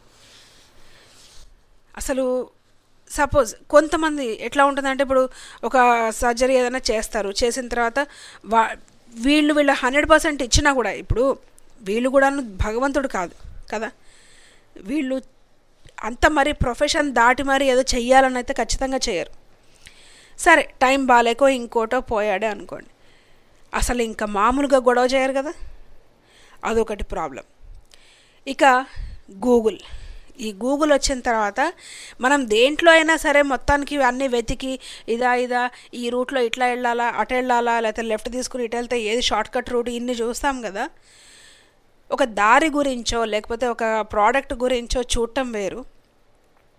అసలు సపోజ్ కొంతమంది ఎట్లా ఉంటుందంటే ఇప్పుడు ఒక సర్జరీ ఏదైనా చేస్తారు, చేసిన తర్వాత వా వీళ్ళు వీళ్ళ హండ్రెడ్ పర్సెంట్ ఇచ్చినా కూడా ఇప్పుడు వీళ్ళు కూడా భగవంతుడు కాదు కదా, వీళ్ళు అంత మరి ప్రొఫెషన్ దాటి మరి ఏదో చెయ్యాలని అయితే ఖచ్చితంగా చేయరు. సరే టైం బాగాలేకో ఇంకోటో పోయాడే అనుకోండి, అసలు ఇంకా మామూలుగా గొడవ చేయరు కదా, అదొకటి ప్రాబ్లం. ఇక గూగుల్, ఈ గూగుల్ వచ్చిన తర్వాత మనం దేంట్లో అయినా సరే మొత్తానికి అన్నీ వెతికి ఇదా ఇదా ఈ రూట్లో ఇట్లా వెళ్ళాలా అటు వెళ్ళాలా లేకపోతే లెఫ్ట్ తీసుకుని ఇటు వెళ్తే ఏది షార్ట్కట్ రూట్ ఇన్ని చూస్తాం కదా. ఒక దారి గురించో లేకపోతే ఒక ప్రోడక్ట్ గురించో చూడటం వేరు,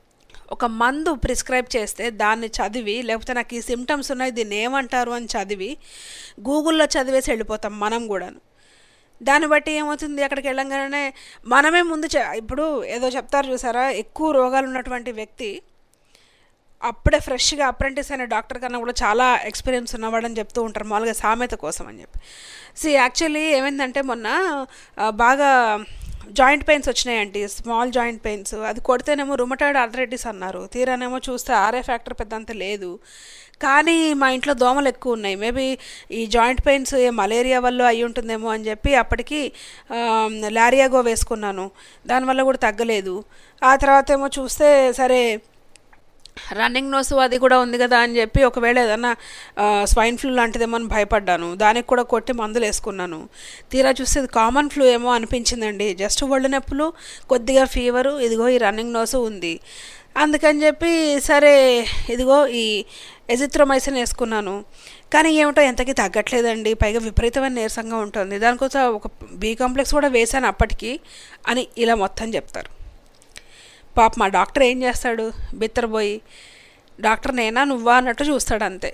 ఒక మందు ప్రిస్క్రైబ్ చేస్తే దాన్ని చదివి, లేకపోతే నాకు ఈ సిమ్టమ్స్ ఉన్నాయి దీన్ని ఏమంటారు అని చదివి గూగుల్లో చదివేసి వెళ్ళిపోతాం మనం కూడాను. దాన్ని బట్టి ఏమవుతుంది, అక్కడికి వెళ్ళంగానే మనమే ముందు చె ఇప్పుడు ఏదో చెప్తారు చూసారా, ఎక్కువ రోగాలు ఉన్నటువంటి వ్యక్తి అప్పుడే ఫ్రెష్గా అప్రెంటిస్ అయిన డాక్టర్ కన్నా కూడా చాలా ఎక్స్పీరియన్స్ ఉన్నవాడని చెప్తూ ఉంటారు మామూలుగా సామెత కోసం అని చెప్పి. సి యాక్చువల్లీ ఏమైందంటే మొన్న బాగా జాయింట్ పెయిన్స్ వచ్చినాయండి, స్మాల్ జాయింట్ పెయిన్స్. అది కొడితేనేమో రుమటాయిడ్ ఆర్థరైటిస్ అన్నారు, తీరానేమో చూస్తే ఆర్ఏ ఫ్యాక్టర్ పెద్దంత లేదు. కానీ మా ఇంట్లో దోమలు ఎక్కువ ఉన్నాయి, మేబీ ఈ జాయింట్ పెయిన్స్ ఏ మలేరియా వల్ల అయి ఉంటుందేమో అని చెప్పి అప్పటికి లారియాగో వేసుకున్నాను, దానివల్ల కూడా తగ్గలేదు. ఆ తర్వాత ఏమో చూస్తే సరే రన్నింగ్ నోస్ అది కూడా ఉంది కదా అని చెప్పి ఒకవేళ ఏదన్నా స్వైన్ ఫ్లూ లాంటిదేమో అని భయపడ్డాను, దానికి కూడా కొట్టి మందులు వేసుకున్నాను. తీరా చూస్తే ఇది కామన్ ఫ్లూ ఏమో అనిపించిందండి, జస్ట్ ఒళ్ళు నొప్పులు, కొద్దిగా ఫీవరు, ఇదిగో ఈ రన్నింగ్ నోసు ఉంది. అందుకని చెప్పి సరే ఇదిగో ఈ ఎజిత్రోమైసిన్ వేసుకున్నాను. కానీ ఏమిటో ఎంతకీ తగ్గట్లేదండి, పైగా విపరీతమైన నీరసంగా ఉంటుంది. దానికోసం ఒక బీ కాంప్లెక్స్ కూడా వేశాను అప్పటికి అని ఇలా మొత్తం చెప్తారు. పాప మా డాక్టర్ ఏం చేస్తాడు, బిత్తరపోయి డాక్టర్ నేనా నువ్వా అన్నట్టు చూస్తాడు అంతే.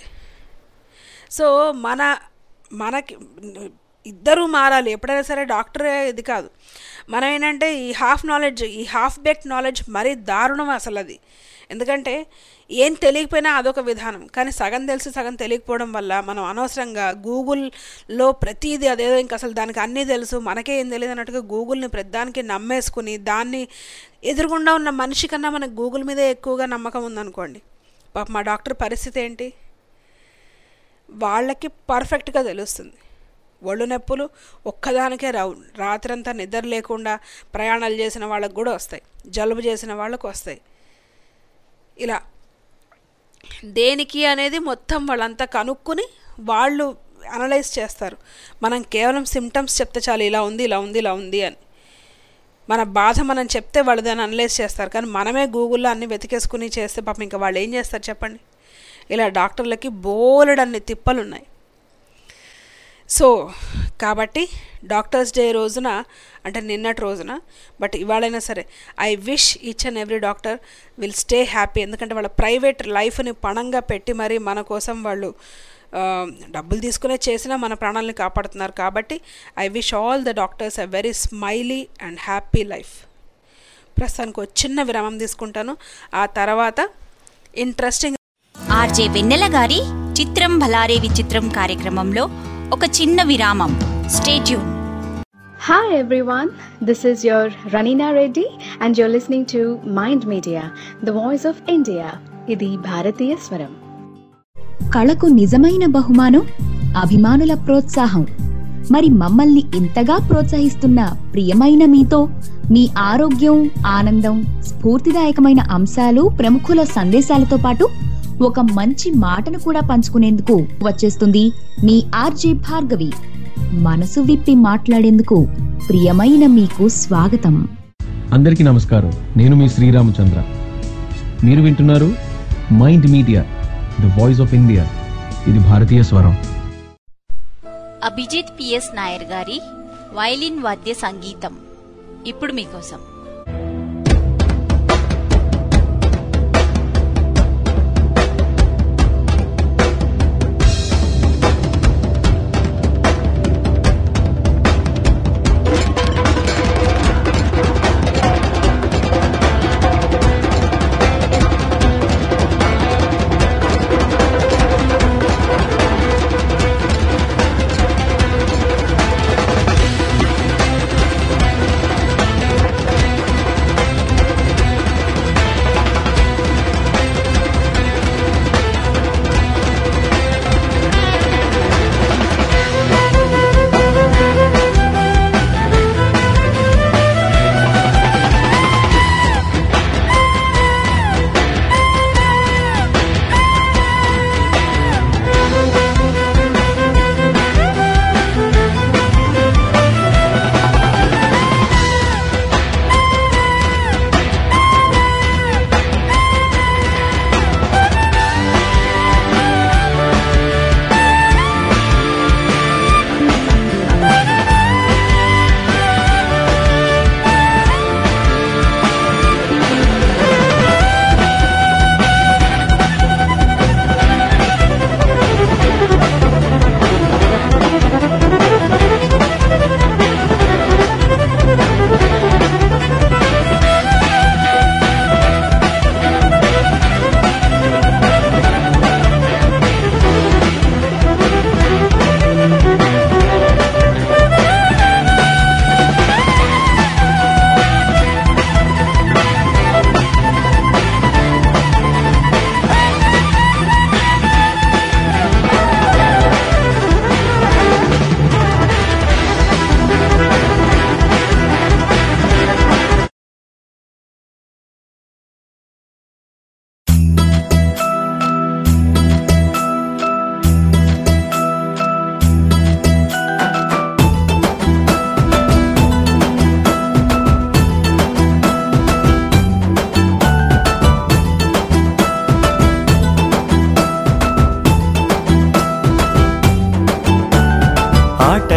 సో మన మనకి ఇద్దరూ మారాలి ఎప్పుడైనా సరే, డాక్టరే ఇది కాదు. మనం ఏంటంటే ఈ హాఫ్ నాలెడ్జ్, ఈ హాఫ్ బెక్ట్ నాలెడ్జ్ మరీ దారుణం అసలు అది. ఎందుకంటే ఏం తెలియకపోయినా అదొక విధానం, కానీ సగం తెలిసి సగం తెలియకపోవడం వల్ల మనం అనవసరంగా గూగుల్లో ప్రతిదీ అదేదో ఇంక అసలు దానికి అన్నీ తెలుసు మనకే ఏం తెలియదు అన్నట్టుగా గూగుల్ని ప్రతిదానికి నమ్మేసుకుని దాన్ని ఎదురుగుండా ఉన్న మనిషి కన్నా మనకు గూగుల్ మీదే ఎక్కువగా నమ్మకం ఉందనుకోండి. పాప మా డాక్టర్ పరిస్థితి ఏంటి, వాళ్ళకి పర్ఫెక్ట్గా తెలుస్తుంది. ఒళ్ళు నొప్పులు ఒక్కదానికే రావు, రాత్రంతా నిద్ర లేకుండా ప్రయాణాలు చేసిన వాళ్ళకు కూడా వస్తాయి, జలుబు చేసిన వాళ్ళకు వస్తాయి. ఇలా దేనికి అనేది మొత్తం వాళ్ళంతా కనుక్కుని వాళ్ళు అనలైజ్ చేస్తారు. మనం కేవలం సిమ్టమ్స్ చెప్తే చాలు, ఇలా ఉంది ఇలా ఉంది ఇలా ఉంది అని. మన బాధ మనం చెప్తే వాళ్ళు దాన్ని అనలైజ్ చేస్తారు. కానీ మనమే గూగుల్లో అన్నీ వెతికేసుకుని చేస్తే పాపం ఇంకా వాళ్ళు ఏం చేస్తారు చెప్పండి. ఇలా డాక్టర్లకి బోలెడన్ని తిప్పలు ఉన్నాయి. సో కాబట్టి డాక్టర్స్ డే రోజున, అంటే నిన్నటి రోజున, బట్ ఇవాళైనా సరే I wish each and every doctor will stay happy. ఎందుకంటే వాళ్ళ ప్రైవేట్ లైఫ్ని పణంగా పెట్టి మరి మన కోసం వాళ్ళు డబ్బులు తీసుకునే చేసినా మన ప్రాణాలని కాపాడుతున్నారు. కాబట్టి I wish all the doctors a very smiley and happy life. ప్రస్తుతానికి ఒక చిన్న విరామం తీసుకుంటాను, ఆ తర్వాత ఇంట్రెస్టింగ్ ఆర్జే వెన్నెల గారి చిత్రం భలారే విచిత్రం కార్యక్రమంలో ఒక చిన్న విరామం. Stay tune. Hi everyone, this is your Ranina Reddy and you're listening to Mind Media, the voice of India. ఇది భారతీయ స్వరం. కళకు నిజమైన బహుమానం అభిమానుల ప్రోత్సాహం. మరి మమ్మల్ని ఇంతగా ప్రోత్సహిస్తున్న ప్రియమైన మీతో మీ ఆరోగ్యం, ఆనందం, స్ఫూర్తిదాయకమైన అంశాలు, ప్రముఖుల సందేశాలతో పాటు ఒక మంచి మాటను కూడా పంచుకునేందుకు వచ్చేస్తుంది మీ ఆర్జే భార్గవి. మనసు విప్పి మాట్లాడేందుకు ప్రియమైన మీకు స్వాగతం. అందరికీ నమస్కారం, నేను మీ శ్రీరామచంద్ర. మీరు వింటున్నారు Mind media, the voice of India. ఇది భారతీయ స్వరం. అభిజిత్ పిఎస్ నాయర్ గారి వైలిన్ వాద్య సంగీతం ఇప్పుడు మీకోసం.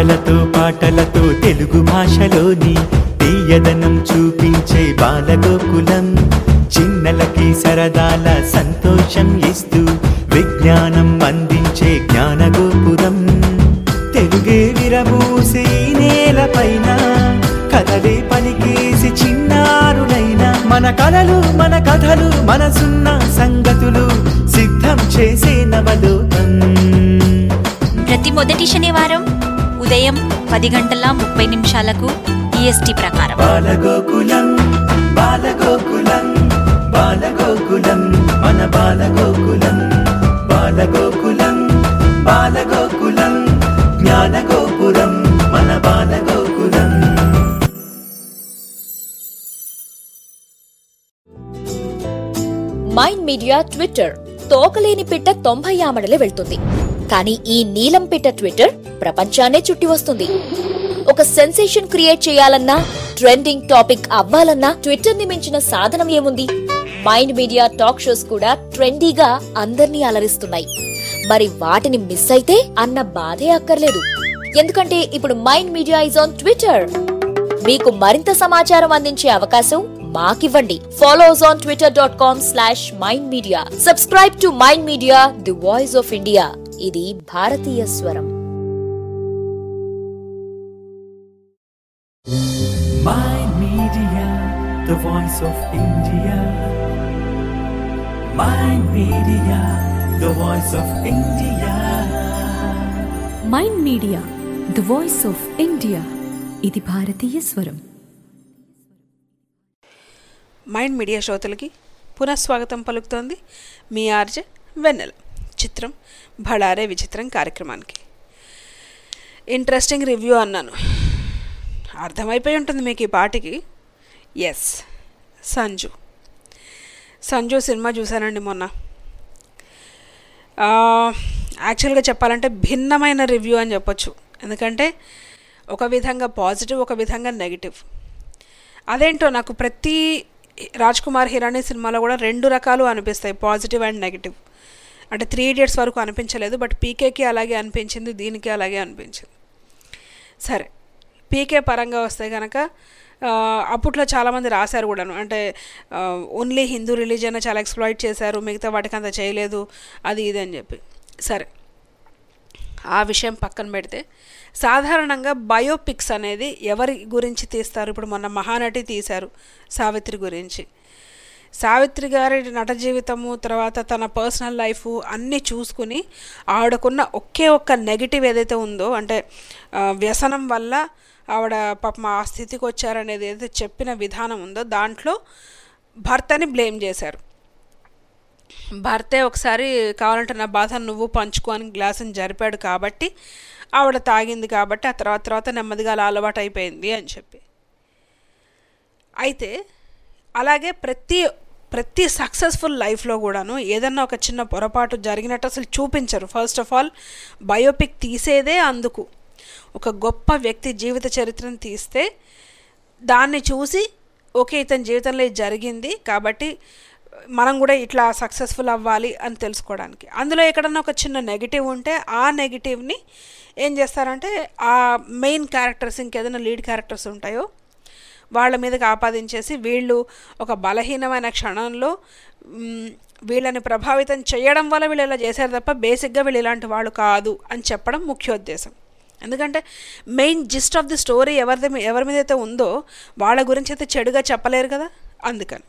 ఆటలతో పాటలతో తెలుగు భాషలోని తీయదనం చూపించే బాలగోకులం, చిన్నలకి సరదాల సంతోషం ఇస్తూ విజ్ఞానం అందించే జ్ఞానగోపురం. తెలుగే విరబూసే నేలపైన కథలే పలికేసి చిన్నారులైన మన కలలు మన కథలు మనసున్న సంగతులు సిద్ధం చేసే నవలోకం. ప్రతి మొదటి శనివారం ఉదయం పది గంటల ముప్పై నిమిషాలకు ఈఎస్టీ ప్రకారం. బాలగోకులం బాలగోకులం బాలగోకులం మన బాలగోకులం, బాలగోకులం బాలగోకులం జ్ఞానగోపురం మన బాలగోకులం. మైండ్ మీడియా ట్విట్టర్ తోకలేని పిట్ట తొంభై ఆమడలే వెళ్తుంది, కానీ ఈ నీలం పిట్ట ట్విట్టర్ ప్రపంచాన్నే చుట్టి వస్తుంది. ఒక సెన్సేషన్ క్రియేట్ చేయాలన్నా, ట్రెండింగ్ టాపిక్ అవ్వాలన్నా ట్విట్టర్ ని మించిన సాధనం ఏముంది? మైండ్ మీడియా టాక్ షోస్ కూడా ట్రెండీగా అందర్నీ అలరిస్తున్నాయి. మరి వాటిని మిస్ అయితే అన్న బాధే అక్కర్లేదు, ఎందుకంటే ఇప్పుడు Mind Media is on Twitter. మీకు మరింత సమాచారం అందించే అవకాశం మాకివ్వండి. Follow us on Twitter dot com slash Mind Media. Subscribe to Mind Media, the voice of India. ఇది భారతీయ స్వరం. Mind Media, the voice of India. Mind Media, the voice of India. Mind Media, the voice of India. ఇది భారతీయ స్వరం. మైండ్ మీడియా శ్రోతలకి పునఃస్వాగతం పలుకుతోంది మీ ఆర్జే వెన్నెల. చిత్రం భళారే విచిత్రం కార్యక్రమానికి ఇంట్రెస్టింగ్ రివ్యూ అన్నాను, అర్థమైపోయి ఉంటుంది మీకు ఈ పాటికి. ఎస్, సంజు సంజు సినిమా చూశానండి మొన్న. యాక్చువల్గా చెప్పాలంటే భిన్నమైన రివ్యూ అని చెప్పొచ్చు, ఎందుకంటే ఒక విధంగా పాజిటివ్, ఒక విధంగా నెగిటివ్. అదేంటో నాకు ప్రతి రాజ్ కుమార్ హిరానీ సినిమాలో కూడా రెండు రకాలు అనిపిస్తాయి, పాజిటివ్ అండ్ నెగిటివ్. అంటే త్రీ ఇడియట్స్ వరకు అనిపించలేదు, బట్ పీకేకి అలాగే అనిపించింది, దీనికి అలాగే అనిపించింది. సరే, పీకే పరంగా వస్తే కనుక అప్పట్లో చాలామంది రాశారు కూడాను, అంటే ఓన్లీ హిందూ రిలీజియన్ చాలా ఎక్స్ప్లాయిట్ చేశారు, మిగతా వాటికి అంత చేయలేదు, అది ఇది అని చెప్పి. సరే, ఆ విషయం పక్కన పెడితే సాధారణంగా బయోపిక్స్ అనేది ఎవరి గురించి తీస్తారు? ఇప్పుడు మొన్న మహానటి తీశారు సావిత్రి గురించి. సావిత్రి గారి నట జీవితము, తర్వాత తన పర్సనల్ లైఫ్ అన్నీ చూసుకుని ఆవిడకున్న ఒకే ఒక్క నెగిటివ్ ఏదైతే ఉందో, అంటే వ్యసనం వల్ల ఆవిడ పాపం ఆ స్థితికి వచ్చారనేది ఏదైతే చెప్పిన విధానం ఉందో దాంట్లో భర్తని బ్లేమ్ చేశారు. భర్తే ఒకసారి కావాలంటే నా బాధను నువ్వు పంచుకో అని గ్లాసుని జరిపాడు కాబట్టి ఆవిడ తాగింది కాబట్టి ఆ తర్వాత తర్వాత నెమ్మదిగా అలా అలవాటు అయిపోయింది అని చెప్పి. అయితే అలాగే ప్రతి ప్రతి సక్సెస్ఫుల్ లైఫ్లో కూడాను ఏదన్నా ఒక చిన్న పొరపాటు జరిగినట్టు అసలు చూపించరు. ఫస్ట్ ఆఫ్ ఆల్ బయోపిక్ తీసేదే అందుకు. ఒక గొప్ప వ్యక్తి జీవిత చరిత్రను తీస్తే దాన్ని చూసి ఓకే ఇతని జీవితంలో ఇది జరిగింది కాబట్టి మనం కూడా ఇట్లా సక్సెస్ఫుల్ అవ్వాలి అని తెలుసుకోవడానికి. అందులో ఎక్కడన్నా ఒక చిన్న నెగిటివ్ ఉంటే ఆ నెగిటివ్ని ఏం చేస్తారంటే ఆ మెయిన్ క్యారెక్టర్స్, ఇంకేదైనా లీడ్ క్యారెక్టర్స్ ఉంటాయో వాళ్ళ మీదకి ఆపాదించేసి వీళ్ళు ఒక బలహీనమైన క్షణంలో వీళ్ళని ప్రభావితం చేయడం వల్ల వీళ్ళు ఇలా చేశారు తప్ప బేసిక్గా వీళ్ళు ఇలాంటి వాళ్ళు కాదు అని చెప్పడం ముఖ్యోద్దేశం. ఎందుకంటే main gist of the story ఎవరిది ఎవరి మీద అయితే ఉందో వాళ్ళ గురించి అయితే చెడుగా చెప్పలేరు కదా, అందుకని.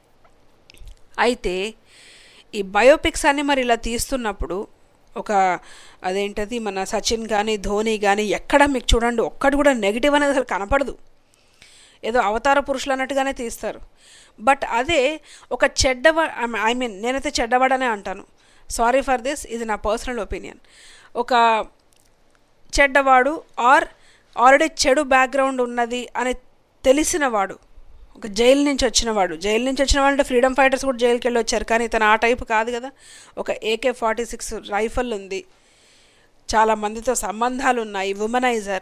అయితే ఈ బయోపిక్స్ అన్నీ మరి ఇలా తీస్తున్నప్పుడు ఒక అదేంటది మన సచిన్ కానీ ధోని కానీ ఎక్కడ మీకు చూడండి ఒక్కటి కూడా నెగిటివ్ అనేది అసలు కనపడదు, ఏదో అవతార పురుషులు అన్నట్టుగానే తీస్తారు. బట్ అదే ఒక చెడ్డవా ఐ మీన్ నేనైతే చెడ్డవాడనే అంటాను, సారీ ఫర్ దిస్, ఇది నా పర్సనల్ ఒపీనియన్. ఒక చెడ్డవాడు ఆర్ ఆల్రెడీ చెడు బ్యాక్గ్రౌండ్ ఉన్నది అని తెలిసినవాడు, ఒక జైలు నుంచి వచ్చినవాడు, జైలు నుంచి వచ్చిన వాళ్ళు అంటే ఫ్రీడమ్ ఫైటర్స్ కూడా జైలుకి వెళ్ళి వచ్చారు, కానీ తను ఆ టైపు కాదు కదా. ఒక ఏకే ఫార్టీ సిక్స్ రైఫల్ ఉంది, చాలా మందితో సంబంధాలు ఉన్నాయి, ఉమెనైజర్.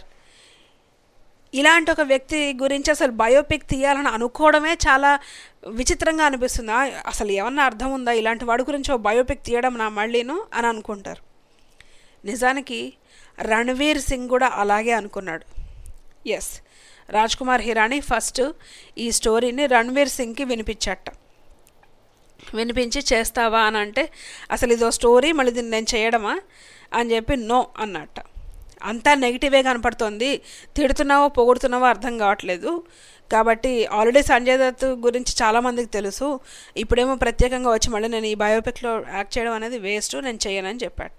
ఇలాంటి ఒక వ్యక్తి గురించి అసలు బయోపిక్ తీయాలని అనుకోవడమే చాలా విచిత్రంగా అనిపిస్తుంది. అసలు ఏమన్నా అర్థం ఉందా ఇలాంటి వాడి గురించి ఒక బయోపిక్ తీయడం నా మళ్ళీను అని అనుకుంటారు. నిజానికి రణ్వీర్ సింగ్ కూడా అలాగే అనుకున్నాడు. ఎస్, రాజ్ కుమార్ హిరానీ ఫస్ట్ ఈ స్టోరీని రణ్వీర్ సింగ్కి వినిపించట. వినిపించి చేస్తావా అని అంటే అసలు ఇదో స్టోరీ, మళ్ళీ దీన్ని నేను చేయడమా అని చెప్పి నో అన్నట్ట. అంతా నెగిటివే కనపడుతోంది, తిడుతున్నావో పొగుడుతున్నావో అర్థం కావట్లేదు, కాబట్టి ఆల్రెడీ సంజయ్ దత్ గురించి చాలామందికి తెలుసు, ఇప్పుడేమో ప్రత్యేకంగా వచ్చి మళ్ళీ నేను ఈ బయోపిక్లో యాక్ట్ చేయడం అనేది వేస్ట్, నేను చేయనని చెప్పాట.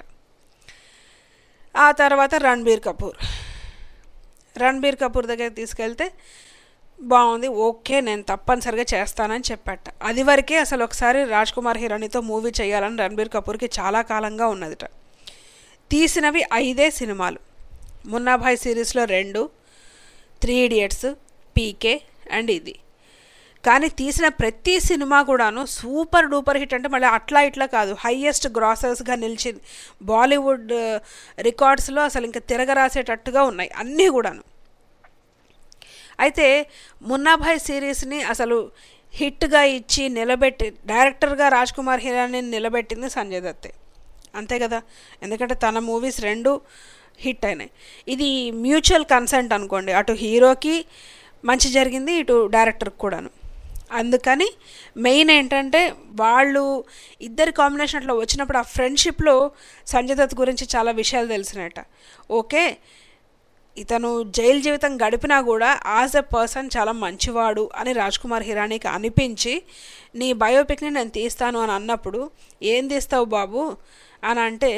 ఆ తర్వాత రణ్బీర్ కపూర్ రణ్బీర్ కపూర్ దగ్గర తీసుకెళ్తే బాగుంది, ఓకే నేను తప్పనిసరిగా చేస్తానని చెప్పాట. అది వరకే అసలు ఒకసారి రాజ్ కుమార్ హిరానీతో మూవీ చేయాలని రణ్బీర్ కపూర్కి చాలా కాలంగా ఉన్నదిట. తీసినవి ఐదే సినిమాలు, మున్నాభాయ్ సిరీస్లో రెండు, త్రీ ఇడియట్స్, పీకే అండ్ ఇది. కానీ తీసిన ప్రతి సినిమా కూడాను సూపర్ డూపర్ హిట్, అంటే మళ్ళీ అట్లా ఇట్లా కాదు, హయ్యెస్ట్ గ్రాసర్స్గా నిలిచింది. బాలీవుడ్ రికార్డ్స్లో అసలు ఇంకా తిరగరాసేటట్టుగా ఉన్నాయి అన్నీ కూడాను. అయితే మున్నాభాయ్ సిరీస్ని అసలు హిట్గా ఇచ్చి నిలబెట్టి డైరెక్టర్గా రాజ్ కుమార్ హిరానీని నిలబెట్టింది సంజయ్ దత్తే, అంతే కదా, ఎందుకంటే తన మూవీస్ రెండు హిట్ అయినాయి. ఇది మ్యూచువల్ కన్సెంట్ అనుకోండి, అటు హీరోకి మంచి జరిగింది, ఇటు డైరెక్టర్కి కూడాను. అందుకని మెయిన్ ఏంటంటే వాళ్ళు ఇద్దరి కాంబినేషన్ అట్లా వచ్చినప్పుడు ఆ ఫ్రెండ్షిప్లో సంజయ్ దత్ గురించి చాలా విషయాలు తెలిసినట్ట. ఓకే, ఇతను జైలు జీవితం గడిపినా కూడా యాజ్ ఎ పర్సన్ చాలా మంచివాడు అని రాజ్ కుమార్ హిరానీకి అనిపించి నీ బయోపిక్ని నేను తీస్తాను అని అన్నప్పుడు ఏం తీస్తావు బాబు అని అంటే,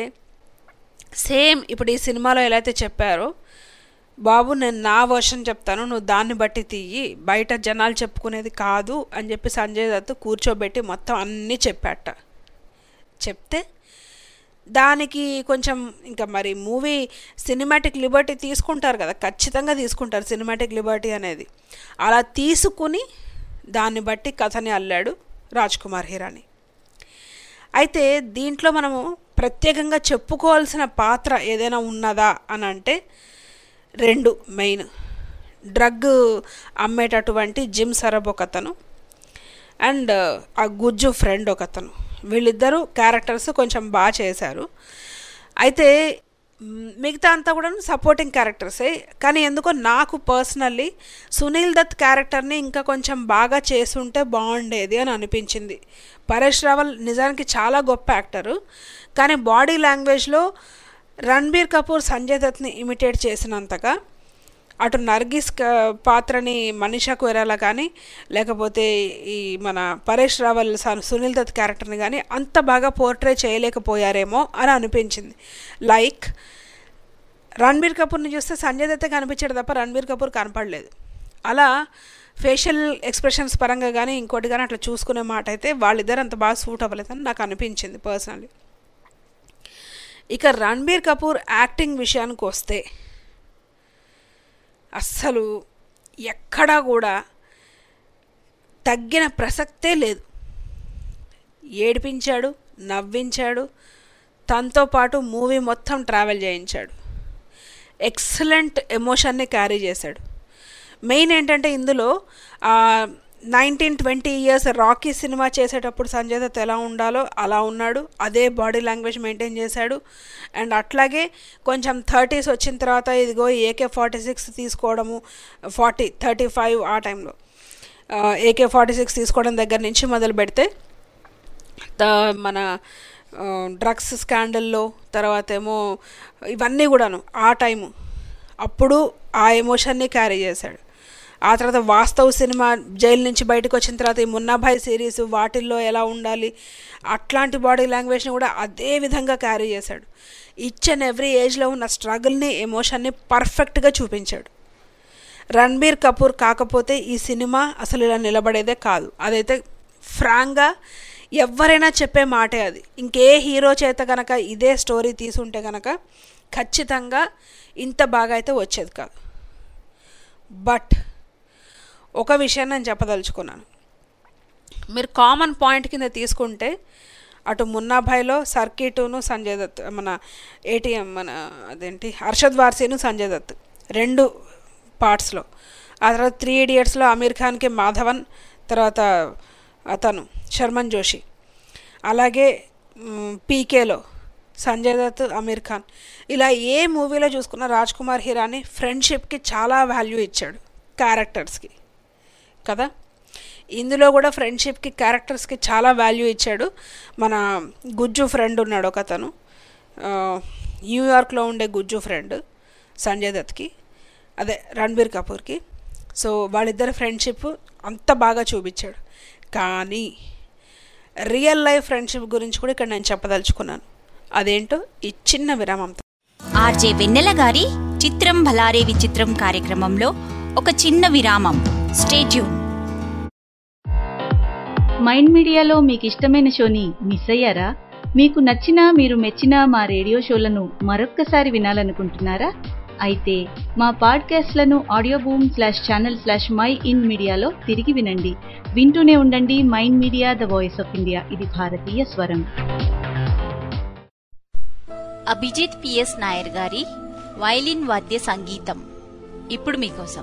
సేమ్ ఇప్పుడు ఈ సినిమాలో ఎలా అయితే చెప్పారో, బాబు నేను నా వర్షన్ చెప్తాను, నువ్వు దాన్ని బట్టి తీయి, బయట జనాలు చెప్పుకునేది కాదు అని చెప్పి సంజయ్ దత్ కూర్చోబెట్టి మొత్తం అన్నీ చెప్పాట. చెప్తే దానికి కొంచెం ఇంకా మరి మూవీ సినిమాటిక్ లిబర్టీ తీసుకుంటారు కదా, ఖచ్చితంగా తీసుకుంటారు సినిమాటిక్ లిబర్టీ అనేది. అలా తీసుకుని దాన్ని బట్టి కథని అల్లాడు రాజ్ కుమార్ హిరానీ. అయితే దీంట్లో మనము ప్రత్యేకంగా చెప్పుకోవాల్సిన పాత్ర ఏదైనా ఉన్నదా అని అంటే రెండు మెయిన్. డ్రగ్ అమ్మేటటువంటి జిమ్ సరబ్ ఒకతను అండ్ ఆ గుజ్జు ఫ్రెండ్ ఒకతను, వీళ్ళిద్దరూ క్యారెక్టర్స్ కొంచెం బాగా చేశారు. అయితే మిగతా అంతా కూడా సపోర్టింగ్ క్యారెక్టర్సే, కానీ ఎందుకో నాకు పర్సనల్లీ సునీల్ దత్ క్యారెక్టర్ని ఇంకా కొంచెం బాగా చేసుంటే బాగుండేది అని అనిపించింది. పరేష్ రావల్ నిజానికి చాలా గొప్ప యాక్టరు, కానీ బాడీ లాంగ్వేజ్లో రణ్బీర్ కపూర్ సంజయ్ దత్ని ఇమిటేట్ చేసినంతగా అటు నర్గిస్ పాత్రని మనీషా కొయిరాలా కానీ లేకపోతే ఈ మన పరేష్ రావల్ సునీల్ దత్ క్యారెక్టర్ని కానీ అంత బాగా పోర్ట్రే చేయలేకపోయారేమో అని అనిపించింది. లైక్ రణ్బీర్ కపూర్ని చూస్తే సంజయ్ దత్తే కనిపించాడు తప్ప రణ్బీర్ కపూర్ కనపడలేదు. అలా ఫేషియల్ ఎక్స్ప్రెషన్స్ పరంగా కానీ ఇంకోటి కానీ అట్లా చూసుకునే మాట అయితే వాళ్ళిద్దరు అంత బాగా సూట్ అవ్వలేదని నాకు అనిపించింది పర్సనల్లీ. ఇక రణ్బీర్ కపూర్ యాక్టింగ్ విషయానికి వస్తే అస్సలు ఎక్కడా కూడా తగ్గిన ప్రసక్తే లేదు. ఏడిపించాడు, నవ్వించాడు, తనతో పాటు మూవీ మొత్తం ట్రావెల్ చేయించాడు. ఎక్సలెంట్ ఎమోషన్ని క్యారీ చేశాడు. మెయిన్ ఏంటంటే ఇందులో నైన్టీన్ ట్వంటీ ఇయర్స్ రాకీ సినిమా చేసేటప్పుడు సంజయ్ దత్ ఎలా ఉండాలో అలా ఉన్నాడు, అదే బాడీ లాంగ్వేజ్ మెయింటైన్ చేశాడు. అండ్ అట్లాగే కొంచెం థర్టీస్ వచ్చిన తర్వాత ఇదిగో ఏకే ఫార్టీ సిక్స్ తీసుకోవడము, ఫార్టీ థర్టీ ఫైవ్ ఆ టైంలో ఏకే ఫార్టీ సిక్స్ తీసుకోవడం దగ్గర నుంచి మొదలు పెడితే మన డ్రగ్స్ స్కాండల్లో తర్వాత ఏమో ఇవన్నీ కూడాను ఆ టైము అప్పుడు ఆ ఎమోషన్ని క్యారీ చేశాడు. ఆ తర్వాత వాస్తవ్ సినిమా జైలు నుంచి బయటకు వచ్చిన తర్వాత ఈ మున్నాభాయ్ సిరీస్ వాటిల్లో ఎలా ఉండాలి అట్లాంటి బాడీ లాంగ్వేజ్ని కూడా అదే విధంగా క్యారీ చేశాడు. ఈచ్ అండ్ ఎవ్రీ ఏజ్లో ఉన్న స్ట్రగుల్ని ఎమోషన్ని పర్ఫెక్ట్గా చూపించాడు. రణ్బీర్ కపూర్ కాకపోతే ఈ సినిమా అసలు ఇలా నిలబడేదే కాదు. అదైతే ఫ్రాంక్గా ఎవరైనా చెప్పే మాటే అది. ఇంకే హీరో చేత కనుక ఇదే స్టోరీ తీసుంటే కనుక ఖచ్చితంగా ఇంత బాగా అయితే వచ్చేది కాదు. బట్ ఒక విషయం నేను చెప్పదలుచుకున్నాను. మీరు కామన్ పాయింట్ కింద తీసుకుంటే అటు మున్నాభాయ్లో సర్కిటును సంజయ్ దత్, మన ఏటీఎం మన అదేంటి అర్షద్ వార్సీను సంజయ్ దత్ రెండు పార్ట్స్లో, ఆ తర్వాత త్రీ ఇడియట్స్లో అమీర్ ఖాన్కి మాధవన్, తర్వాత అతను శర్మన్ జోషి, అలాగే పీకేలో సంజయ్ దత్, అమీర్ ఖాన్, ఇలా ఏ మూవీలో చూసుకున్న రాజ్ కుమార్ హిరానీ ఫ్రెండ్షిప్కి చాలా వాల్యూ ఇచ్చాడు, క్యారెక్టర్స్కి కదా. ఇందులో కూడా ఫ్రెండ్షిప్కి క్యారెక్టర్స్కి చాలా వాల్యూ ఇచ్చాడు. మన గుజ్జు ఫ్రెండ్ ఉన్నాడు ఒక అతను, న్యూయార్క్లో ఉండే గుజ్జు ఫ్రెండ్ సంజయ్ దత్కి, అదే రణబీర్ కపూర్కి. సో వాళ్ళిద్దరి ఫ్రెండ్షిప్ అంత బాగా చూపించాడు. కానీ రియల్ లైఫ్ ఫ్రెండ్షిప్ గురించి కూడా ఇక్కడ నేను చెప్పదలుచుకున్నాను. అదేంటో ఈ చిన్న విరామంతో. ఆర్జే వెన్నెల గారి చిత్రం భలారే విచిత్రం కార్యక్రమంలో ఒక చిన్న విరామం. Stay tune. మైండ్ మీడియాలో మీకు ఇష్టమైన షోని మిస్ అయ్యారా? మీకు నచ్చిన, మీరు మెచ్చిన మా రేడియో షోలను మరొక్కసారి వినాలనుకుంటున్నారా? అయితే మా పాడ్కాస్ట్లను audio boom slash channel slash Mind మీడియాలో తిరిగి వినండి. వింటూనే ఉండండి Mind media, the voice of India. ఇది భారతీయ స్వరం. అభిజిత్ పిఎస్ నాయర్ గారి వైలిన్ వాద్య సంగీతం ఇప్పుడు మీకోసం.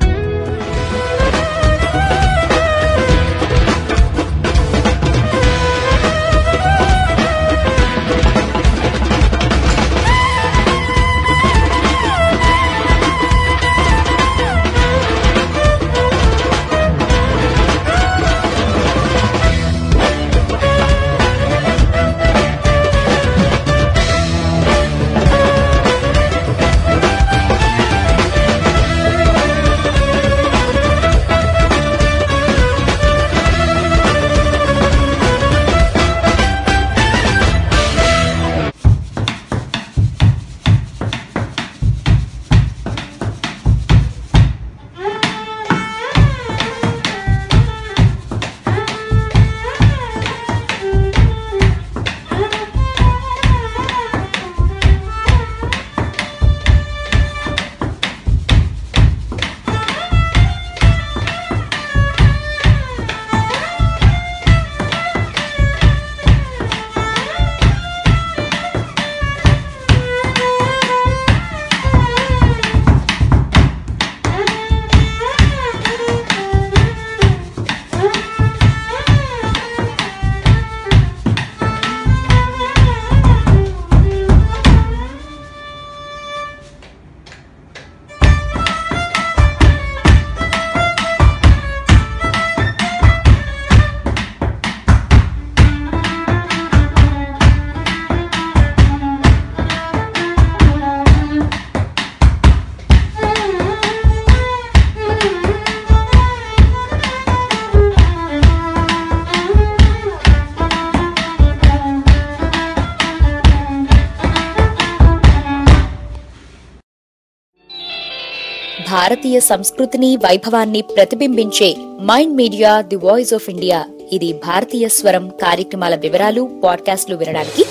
భారతీయ సంస్కృతిని, వైభవాన్ని ప్రతిబింబించే Mind Media, the voice of India. ఇది భారతీయ స్వరం కార్యక్రమాల వివరాలు, పాడ్కాస్ట్లు వినడానికి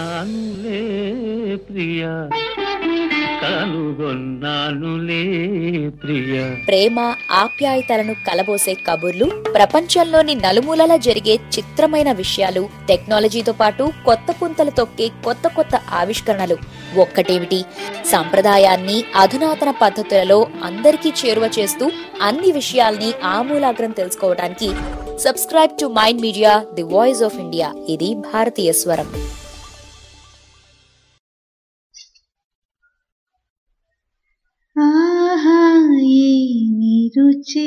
నానులే ప్రియా కనుగొన్నానులే ప్రియా. ప్రేమ ఆప్యాయతలను కలబోసే కబుర్లు, ప్రపంచంలోని నలుమూలలా జరిగే చిత్రమైన విషయాలు, టెక్నాలజీతో పాటు కొత్త పుంతలు తొక్కే కొత్త కొత్త ఆవిష్కరణలు. ఒక్కటేమిటి, సంప్రదాయాన్ని అధునాతన పద్ధతులలో అందరికీ చేరువ చేస్తూ అన్ని విషయాల్ని ఆమూలాగ్రం తెలుసుకోవడానికి subscribe to Mind Media, the voice of India. ఇది భారతీయ స్వరం. ఆహా ఏమి రుచి.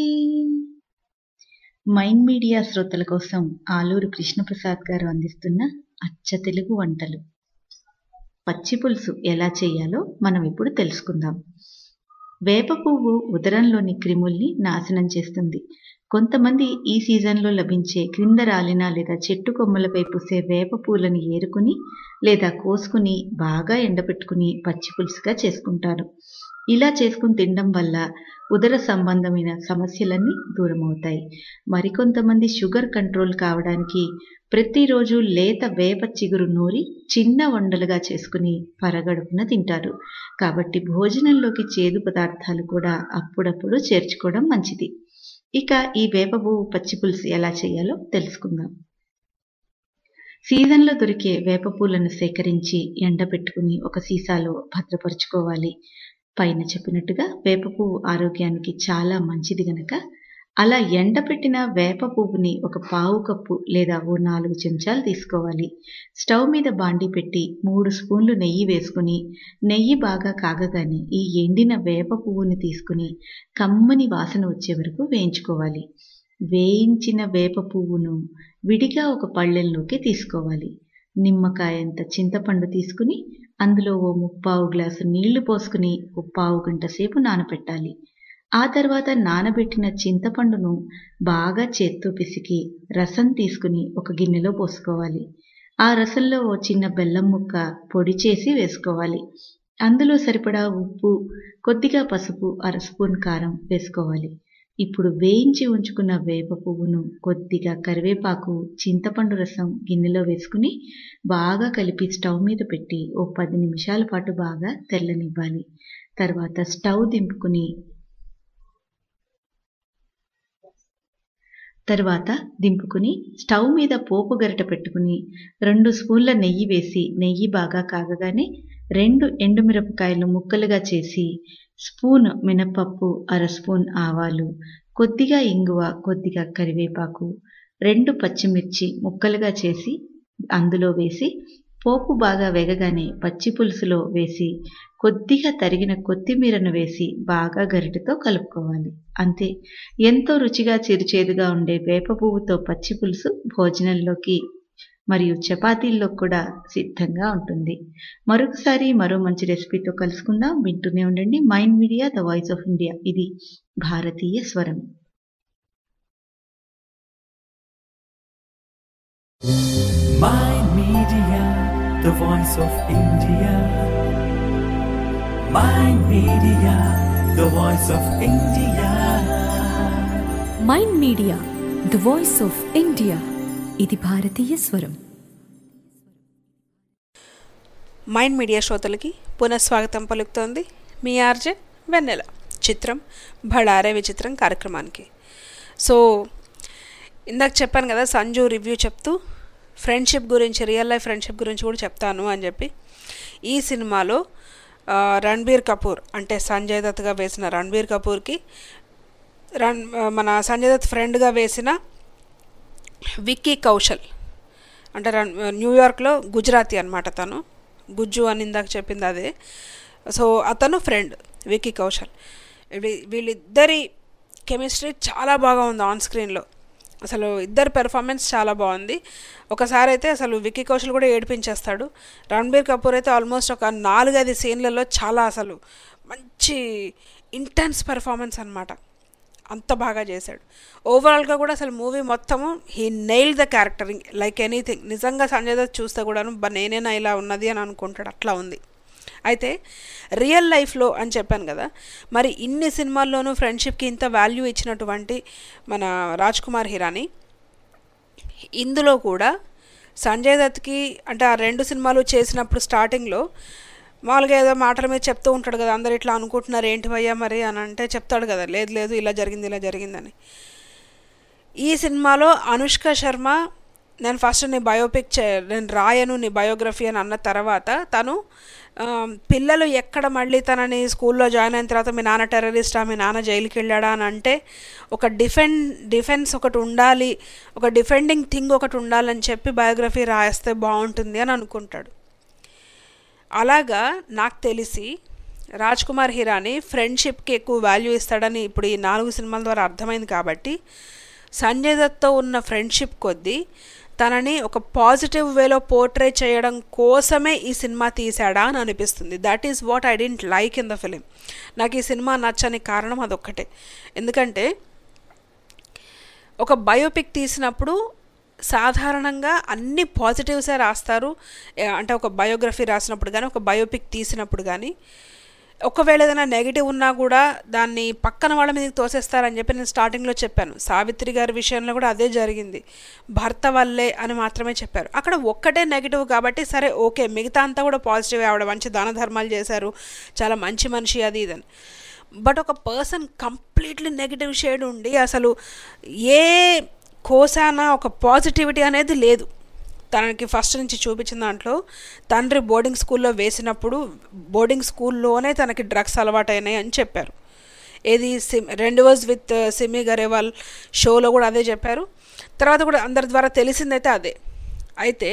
మైండ్ మీడియా శ్రోతల కోసం ఆలూరు కృష్ణప్రసాద్ గారు అందిస్తున్న అచ్చ తెలుగు వంటలు. పచ్చి పులుసు ఎలా చేయాలో మనం ఇప్పుడు తెలుసుకుందాం. వేప పువ్వు ఉదరంలోని క్రిముల్ని నాశనం చేస్తుంది. కొంతమంది ఈ సీజన్లో లభించే క్రింద రాలిన లేదా చెట్టు కొమ్మలపై పూసే వేప పూలను ఏరుకుని లేదా కోసుకుని బాగా ఎండబెట్టుకుని పచ్చి పులుసుగా చేసుకుంటారు. ఇలా చేసుకుని తినడం వల్ల ఉదర సంబంధమైన సమస్యలన్నీ దూరం అవుతాయి. మరికొంతమంది షుగర్ కంట్రోల్ కావడానికి ప్రతిరోజు లేత వేప చిగురు నూరి చిన్న వండలుగా చేసుకుని పరగడుపున తింటారు. కాబట్టి భోజనంలోకి చేదు పదార్థాలు కూడా అప్పుడప్పుడు చేర్చుకోవడం మంచిది. ఇక ఈ వేప పువ్వు పచ్చి పులుసు ఎలా చేయాలో తెలుసుకుందాం. సీజన్లో దొరికే వేప పూలను సేకరించి ఎండబెట్టుకుని ఒక సీసాలో భద్రపరుచుకోవాలి. పైన చెప్పినట్టుగా వేప పువ్వు ఆరోగ్యానికి చాలా మంచిది గనక అలా ఎండబెట్టిన వేప పువ్వుని ఒక పావు కప్పు లేదా ఓ నాలుగు చెంచాలు తీసుకోవాలి. స్టవ్ మీద బాండి పెట్టి మూడు స్పూన్లు నెయ్యి వేసుకుని నెయ్యి బాగా కాగగానే ఈ ఎండిన వేప పువ్వుని తీసుకుని కమ్మని వాసన వచ్చే వరకు వేయించుకోవాలి. వేయించిన వేప పువ్వును విడిగా ఒక పళ్ళెంలోకి తీసుకోవాలి. నిమ్మకాయంత చింతపండు తీసుకుని అందులో ఓ ముప్పావు గ్లాసు నీళ్లు పోసుకుని ఓ పావు గంట సేపు నానబెట్టాలి. ఆ తర్వాత నానబెట్టిన చింతపండును బాగా చేత్తో పిసికి రసం తీసుకుని ఒక గిన్నెలో పోసుకోవాలి. ఆ రసంలో ఓ చిన్న బెల్లం ముక్క పొడి చేసి వేసుకోవాలి. అందులో సరిపడా ఉప్పు, కొద్దిగా పసుపు, అర స్పూన్ కారం వేసుకోవాలి. ఇప్పుడు వేయించి ఉంచుకున్న వేప పువ్వును, కొద్దిగా కరివేపాకు, చింతపండు రసం గిన్నెలో వేసుకుని బాగా కలిపి స్టవ్ మీద పెట్టి ఓ పది నిమిషాల పాటు బాగా తెల్లనివ్వాలి. తర్వాత స్టవ్ దింపుకుని తర్వాత దింపుకుని స్టవ్ మీద పోపు గరిట పెట్టుకుని రెండు స్పూన్ల నెయ్యి వేసి నెయ్యి బాగా కాగగానే రెండు ఎండుమిరపకాయలు ముక్కలుగా చేసి, స్పూన్ మినపప్పు, అర స్పూన్ ఆవాలు, కొద్దిగా ఇంగువ, కొద్దిగా కరివేపాకు, రెండు పచ్చిమిర్చి ముక్కలుగా చేసి అందులో వేసి పోపు బాగా వేగగానే పచ్చి పులుసులో వేసి కొద్దిగా తరిగిన కొత్తిమీరను వేసి బాగా గరిటెతో కలుపుకోవాలి. అంతే, ఎంతో రుచిగా చిరుచేదుగా ఉండే వేప పువ్వుతో పచ్చి పులుసు భోజనంలోకి మరియు చపాతీల్లో కూడా సిద్ధంగా ఉంటుంది. మరొకసారి మరో మంచి రెసిపీతో కలుసుకుందాం. వింటూనే ఉండండి Mind media, the voice of India. ఇది భారతీయ స్వరం. Mind Media, the voice of India. Mind Media, the voice of India. Mind media the voice of India. ఇది భారతీయ స్వరం. మైండ్ మీడియా శ్రోతలకి పునఃస్వాగతం పలుకుతోంది మీ ఆర్జే వెన్నెల. చిత్రం భళారే విచిత్రం కార్యక్రమానికి. సో ఇందాక చెప్పాను కదా, సంజు రివ్యూ చెప్తూ ఫ్రెండ్షిప్ గురించి, రియల్ లైఫ్ ఫ్రెండ్షిప్ గురించి కూడా చెప్తాను అని చెప్పి. ఈ సినిమాలో రణబీర్ కపూర్ అంటే సంజయ్ దత్గా వేసిన రణబీర్ కపూర్కి రన్ మన సంజయ్ దత్ ఫ్రెండ్గా వేసిన విక్కీ కౌశల్ అంటే రన్ న్యూయార్క్లో గుజరాతీ అనమాట, తను గుజ్జు అని ఇందాక చెప్పింది అదే. సో అతను ఫ్రెండ్ విక్కీ కౌశల్. వీళ్ళిద్దరి కెమిస్ట్రీ చాలా బాగా ఉంది ఆన్ స్క్రీన్లో. అసలు ఇద్దరు పెర్ఫార్మెన్స్ చాలా బాగుంది. ఒకసారి అయితే అసలు విక్కీ కౌశల్ కూడా ఏడిపించేస్తాడు. రణబీర్ కపూర్ అయితే ఆల్మోస్ట్ ఒక నాలుగైదు సీన్లలో చాలా అసలు మంచి ఇంటెన్స్ పెర్ఫార్మెన్స్ అనమాట, అంత బాగా చేశాడు. ఓవరాల్గా కూడా అసలు మూవీ మొత్తము he nail the character like anything. నిజంగా సంజయ్ దత్ చూస్తే కూడాను బా నేనేనా ఇలా ఉన్నది అని అనుకుంటాడు, అట్లా ఉంది. అయితే రియల్ లైఫ్లో అని చెప్పాను కదా, మరి ఇన్ని సినిమాల్లోనూ ఫ్రెండ్షిప్కి ఇంత వాల్యూ ఇచ్చినటువంటి మన రాజ్ కుమార్ హిరానీ ఇందులో కూడా సంజయ్ దత్కి అంటే ఆ రెండు సినిమాలు చేసినప్పుడు స్టార్టింగ్లో మామూలుగా ఏదో మాటల మీద చెప్తూ ఉంటాడు కదా, అందరు ఇట్లా అనుకుంటున్నారు ఏంటి భయ్యా మరి అని అంటే చెప్తాడు కదా, లేదు లేదు ఇలా జరిగింది ఇలా జరిగిందని. ఈ సినిమాలో అనుష్క శర్మ నేను ఫస్ట్ నీ బయోపిక్ చే నేను రాయను నీ బయోగ్రఫీ అని అన్న తర్వాత తను పిల్లలు ఎక్కడ మళ్ళీ తనని స్కూల్లో జాయిన్ అయిన తర్వాత మీ నాన్న టెర్రరిస్టా, మీ నాన్న జైలుకి వెళ్ళాడా అని అంటే ఒక డిఫెన్ డిఫెన్స్ ఒకటి ఉండాలి, ఒక డిఫెండింగ్ థింగ్ ఒకటి ఉండాలని చెప్పి బయోగ్రఫీ రాస్తే బాగుంటుంది అని అనుకుంటాడు. అలాగా నాకు తెలిసి రాజ్ కుమార్ హిరానీ ఫ్రెండ్షిప్కి ఎక్కువ వాల్యూ ఇస్తాడని ఇప్పుడు ఈ నాలుగు సినిమాల ద్వారా అర్థమైంది. కాబట్టి సంజయ్ దత్తో ఉన్న ఫ్రెండ్షిప్ కొద్దీ తనని ఒక పాజిటివ్ వేలో పోర్ట్రే చేయడం కోసమే ఈ సినిమా తీసాడా అని అనిపిస్తుంది. That is what I didn't like in the film. నాకు ఈ సినిమా నచ్చని కారణం అదొక్కటే. ఎందుకంటే ఒక బయోపిక్ తీసినప్పుడు సాధారణంగా అన్ని పాజిటివ్సే రాస్తారు. అంటే ఒక బయోగ్రఫీ రాసినప్పుడు కానీ ఒక బయోపిక్ తీసినప్పుడు కానీ ఒకవేళ ఏదైనా నెగిటివ్ ఉన్నా కూడా దాన్ని పక్కన వాళ్ళ మీదకి తోసేస్తారని చెప్పి నేను స్టార్టింగ్లో చెప్పాను. సావిత్రి గారి విషయంలో కూడా అదే జరిగింది, భర్త వల్లే అని మాత్రమే చెప్పారు. అక్కడ ఒక్కటే నెగిటివ్ కాబట్టి సరే ఓకే, మిగతా అంతా కూడా పాజిటివ్. ఆవిడ మంచి దాన ధర్మాలు చేశారు, చాలా మంచి మనిషి, అది ఇదని. బట్ ఒక పర్సన్ కంప్లీట్లీ నెగిటివ్ షేడ్ ఉండి అసలు ఏ కోసాన ఒక పాజిటివిటీ అనేది లేదు. తనకి ఫస్ట్ నుంచి చూపించిన దాంట్లో తండ్రి బోర్డింగ్ స్కూల్లో వేసినప్పుడు బోర్డింగ్ స్కూల్లోనే తనకి డ్రగ్స్ అలవాటైనాయి అని చెప్పారు. ఏది సిమ్ రెండివర్స్ విత్ సిమి గరేవాల్ షోలో కూడా అదే చెప్పారు. తర్వాత కూడా అందరి ద్వారా తెలిసిందైతే అదే. అయితే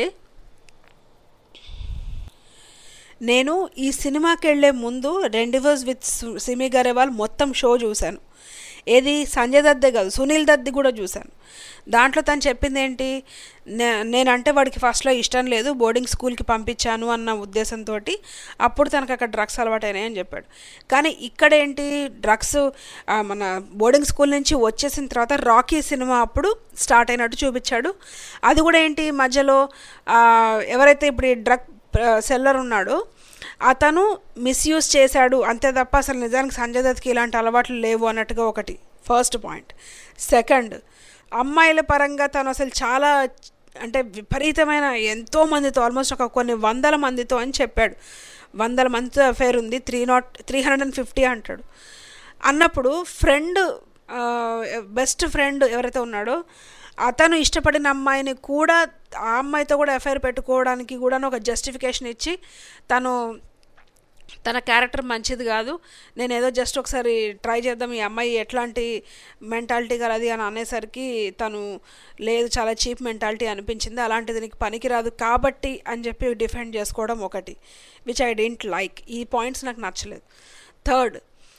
నేను ఈ సినిమాకి వెళ్ళే ముందు రెండివర్స్ విత్ సిమి గరేవాల్ మొత్తం షో చూశాను. ఏది సంజయ్ దత్తే కాదు, సునీల్ దత్ది కూడా చూశాను. దాంట్లో తను చెప్పింది ఏంటి, నేనంటే వాడికి ఫస్ట్లో ఇష్టం లేదు, బోర్డింగ్ స్కూల్కి పంపించాను అన్న ఉద్దేశంతో అప్పుడు తనకు అక్కడ డ్రగ్స్ అలవాటైనాయి అని చెప్పాడు. కానీ ఇక్కడేంటి, డ్రగ్స్ మన బోర్డింగ్ స్కూల్ నుంచి వచ్చేసిన తర్వాత రాకీ సినిమా అప్పుడు స్టార్ట్ అయినట్టు చూపించాడు. అది కూడా ఏంటి, మధ్యలో ఎవరైతే ఇప్పుడు ఈ డ్రగ్ సెల్లర్ ఉన్నాడో అతను మిస్యూజ్ చేశాడు అంతే తప్ప అసలు నిజానికి సంజయ్ దత్కి ఇలాంటి అలవాట్లు లేవు అన్నట్టుగా ఒకటి ఫస్ట్ పాయింట్. సెకండ్, అమ్మాయిల పరంగా తను అసలు చాలా అంటే విపరీతమైన ఎంతో మందితో, ఆల్మోస్ట్ ఒక కొన్ని వందల మందితో అని చెప్పాడు. వందల మందితో అఫైర్ ఉంది, three not three hundred and fifty అంటాడు. అన్నప్పుడు ఫ్రెండ్, బెస్ట్ ఫ్రెండ్ ఎవరైతే ఉన్నాడో అతను ఇష్టపడిన అమ్మాయిని కూడా ఆ అమ్మాయితో కూడా అఫైర్ పెట్టుకోవడానికి కూడా ఒక జస్టిఫికేషన్ ఇచ్చి తను తన క్యారెక్టర్ మంచిది కాదు, నేను ఏదో జస్ట్ ఒకసారి ట్రై చేద్దాం, ఈ అమ్మాయి ఎట్లాంటి మెంటాలిటీ కలది అని అనేసరికి తను లేదు చాలా చీప్ మెంటాలిటీ అనిపించింది, అలాంటిది నీకు పనికిరాదు కాబట్టి అని చెప్పి డిఫెండ్ చేసుకోవడం ఒకటి, విచ్ ఐ డెంట్ లైక్. ఈ పాయింట్స్ నాకు నచ్చలేదు. థర్డ్,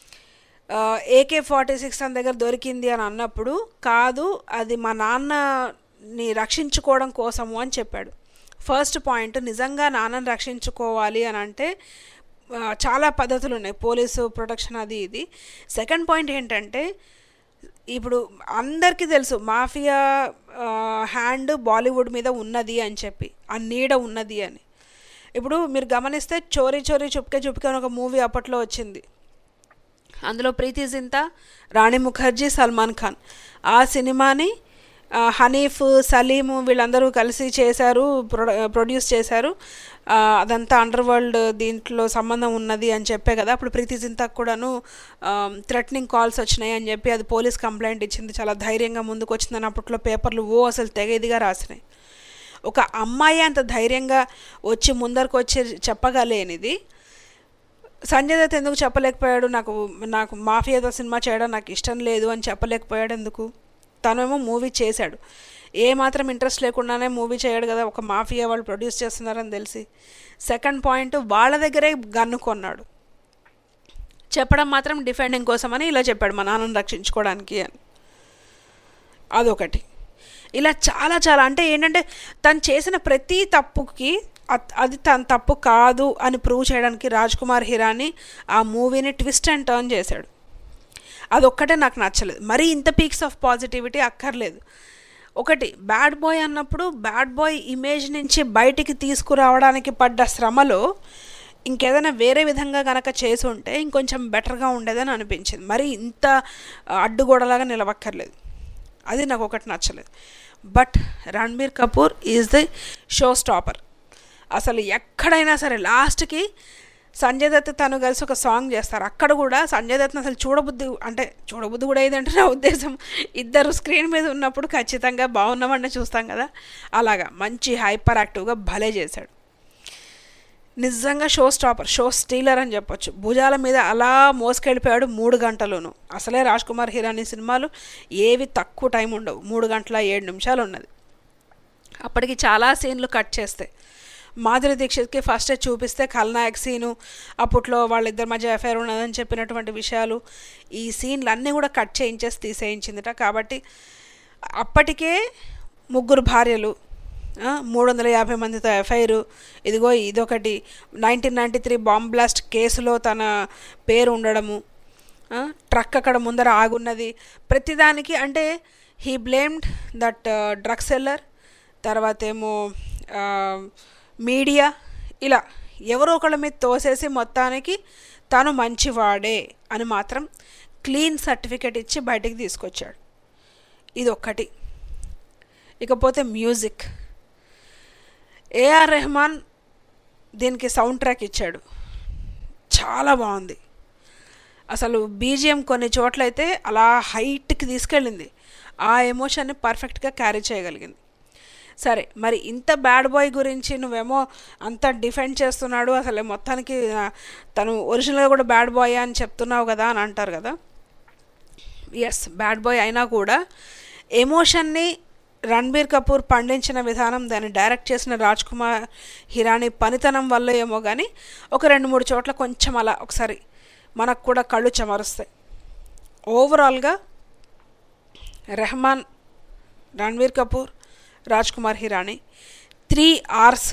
ఏకే ఫార్టీ సిక్స్ తన దగ్గర దొరికింది అని అన్నప్పుడు కాదు అది మా నాన్నని రక్షించుకోవడం కోసము అని చెప్పాడు. ఫస్ట్ పాయింట్, నిజంగా నాన్నని రక్షించుకోవాలి అని అంటే చాలా పద్ధతులు ఉన్నాయి, పోలీసు ప్రొటెక్షన్ అది ఇది. సెకండ్ పాయింట్ ఏంటంటే ఇప్పుడు అందరికీ తెలుసు మాఫియా హ్యాండ్ బాలీవుడ్ మీద ఉన్నది అని చెప్పి, ఆ నీడ ఉన్నది అని. ఇప్పుడు మీరు గమనిస్తే చోరీ చోరీ చుప్కే చుప్కే అని ఒక మూవీ అప్పట్లో వచ్చింది, అందులో ప్రీతి జింతా, రాణి ముఖర్జీ, సల్మాన్ ఖాన్. ఆ సినిమాని హనీఫ్, సలీము వీళ్ళందరూ కలిసి చేశారు, ప్రొ ప్రొడ్యూస్ చేశారు. అదంతా అండర్ వరల్డ్ దీంట్లో సంబంధం ఉన్నది అని చెప్పే కదా అప్పుడు ప్రీతి జింతాకు కూడాను థ్రెటనింగ్ కాల్స్ వచ్చినాయి అని చెప్పి అది పోలీస్ కంప్లైంట్ ఇచ్చింది, చాలా ధైర్యంగా ముందుకు వచ్చిందని అప్పట్లో పేపర్లు ఓ అసలు తెగ ఇదిగా రాసినాయి. ఒక అమ్మాయి అంత ధైర్యంగా వచ్చి ముందరకు వచ్చి చెప్పగలేనిది సంజయ్ దత్ ఎందుకు చెప్పలేకపోయాడు, నాకు నాకు మాఫియాతో సినిమా చేయడం నాకు ఇష్టం లేదు అని చెప్పలేకపోయాడు ఎందుకు? తనేమో మూవీ చేశాడు, ఏ మాత్రం ఇంట్రెస్ట్ లేకుండానే మూవీ చేయడు కదా, ఒక మాఫియా వాళ్ళు ప్రొడ్యూస్ చేస్తున్నారని తెలిసి. సెకండ్ పాయింట్, వాళ్ళ దగ్గరే గన్ను కొన్నాడు, చెప్పడం మాత్రం డిఫెండింగ్ కోసం అని ఇలా చెప్పాడు మా నాన్నని రక్షించుకోవడానికి అని. అదొకటి. ఇలా చాలా చాలా అంటే ఏంటంటే తను చేసిన ప్రతి తప్పుకి అది తన తప్పు కాదు అని ప్రూవ్ చేయడానికి రాజ్ కుమార్ హిరాని ఆ మూవీని ట్విస్ట్ అండ్ టర్న్ చేశాడు. అదొక్కటే నాకు నచ్చలేదు. మరీ ఇంత పీక్స్ ఆఫ్ పాజిటివిటీ అక్కర్లేదు. ఒకటి, బ్యాడ్ బాయ్ అన్నప్పుడు బ్యాడ్ బాయ్ ఇమేజ్ నుంచి బయటికి తీసుకురావడానికి పడ్డ శ్రమలో ఇంకేదైనా వేరే విధంగా కనుక చేసి ఉంటే ఇంకొంచెం బెటర్గా ఉండేదని అనిపించింది. మరి ఇంత అడ్డుగోడలాగా నిలవక్కర్లేదు, అది నాకు ఒకటి నచ్చలేదు. But Ranbir Kapoor is the show stopper. అసలు ఎక్కడైనా సరే లాస్ట్కి సంజయ్ దత్ తను కలిసి ఒక సాంగ్ చేస్తారు, అక్కడ కూడా సంజయ్ దత్ని అసలు చూడబుద్ధి అంటే చూడబుద్ధి కూడా ఏదంటే నా ఉద్దేశం ఇద్దరు స్క్రీన్ మీద ఉన్నప్పుడు ఖచ్చితంగా బాగున్నామని చూస్తాం కదా, అలాగా మంచి హైపర్ యాక్టివ్గా భలే చేశాడు. నిజంగా షో స్టాపర్, షో స్టీలర్ అని చెప్పొచ్చు. భుజాల మీద అలా మోసుకెళ్ళిపోయాడు మూడు గంటలోనూ. అసలే రాజ్ కుమార్ హిరానీ సినిమాలు ఏవి తక్కువ టైం ఉండవు, మూడు గంటల ఏడు నిమిషాలు ఉన్నది. అప్పటికి చాలా సీన్లు కట్ చేస్తాయి. మాధురి దీక్షిత్కి ఫస్టే చూపిస్తే ఖల్నాయక్ సీను, అప్పట్లో వాళ్ళిద్దరి మధ్య అఫైర్ ఉన్నదని చెప్పినటువంటి విషయాలు, ఈ సీన్లు అన్నీ కూడా కట్ చేయించేసి తీసేయించిందిట. కాబట్టి అప్పటికే ముగ్గురు భార్యలు, మూడు వందల యాభై మందితో ఎఫ్ఐఆర్, ఇదిగో ఇదొకటి, nineteen ninety three bomb blast కేసులో తన పేరు ఉండడము, ట్రక్ అక్కడ ముందర ఆగున్నది, ప్రతిదానికి అంటే he blamed that drug seller, తర్వాత ఏమో మీడియా, ఇలా ఎవరో ఒకళ్ళ మీద తోసేసి మొత్తానికి తను మంచివాడే అని మాత్రం క్లీన్ సర్టిఫికేట్ ఇచ్చి బయటికి తీసుకొచ్చాడు. ఇది ఒక్కటి. ఇకపోతే మ్యూజిక్, ఏఆర్ రెహమాన్ దీనికి సౌండ్ ట్రాక్ ఇచ్చాడు, చాలా బాగుంది. అసలు బీజిఎం కొన్ని చోట్లయితే అలా హైట్కి తీసుకెళ్ళింది, ఆ ఎమోషన్ని పర్ఫెక్ట్గా క్యారీ చేయగలిగింది. సరే, మరి ఇంత బ్యాడ్ బాయ్ గురించి నువ్వేమో అంత డిఫెండ్ చేస్తున్నాడు, అసలు మొత్తానికి తను ఒరిజినల్గా కూడా బ్యాడ్ బాయ్ అని చెప్తున్నావు కదా అని అంటారు కదా. ఎస్ బ్యాడ్ బాయ్ అయినా కూడా ఎమోషన్ని రణబీర్ కపూర్ పండించిన విధానం, దాన్ని డైరెక్ట్ చేసిన రాజ్ కుమార్ హిరానీ పనితనం వల్ల ఏమో కానీ ఒక రెండు మూడు చోట్ల కొంచెం అలా ఒకసారి మనకు కూడా కళ్ళు చెమరుస్తాయి. ఓవరాల్గా రెహమాన్, రణబీర్ కపూర్, రాజ్ కుమార్ హిరానీ త్రీ ఆర్స్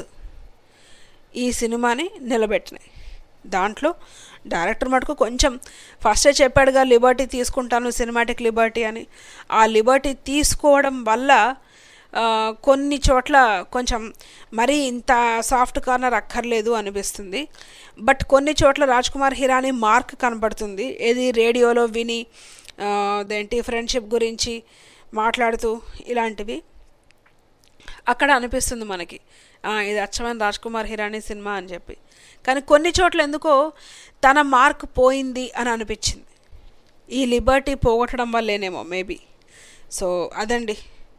ఈ సినిమాని నిలబెట్టినాయి. దాంట్లో డైరెక్టర్ మటుకు కొంచెం ఫస్టే చెప్పాడుగా లిబర్టీ తీసుకుంటాను, సినిమాటిక్ లిబర్టీ అని. ఆ లిబర్టీ తీసుకోవడం వల్ల కొన్ని చోట్ల కొంచెం మరీ ఇంత సాఫ్ట్ కార్నర్ అక్కర్లేదు అనిపిస్తుంది. బట్ కొన్ని చోట్ల రాజ్ కుమార్ హిరానీ మార్క్ కనబడుతుంది. ఏది రేడియోలో విని అదేంటి ఫ్రెండ్షిప్ గురించి మాట్లాడుతూ ఇలాంటివి అక్కడ అనిపిస్తుంది మనకి ఇది అచ్చమైన రాజ్ కుమార్ హిరానీ సినిమా అని చెప్పి. కానీ కొన్ని చోట్ల ఎందుకో తన మార్క్ పోయింది అని అనిపించింది. ఈ లిబర్టీ పోగొట్టడం వల్లేనేమో మేబీ. సో అదండి,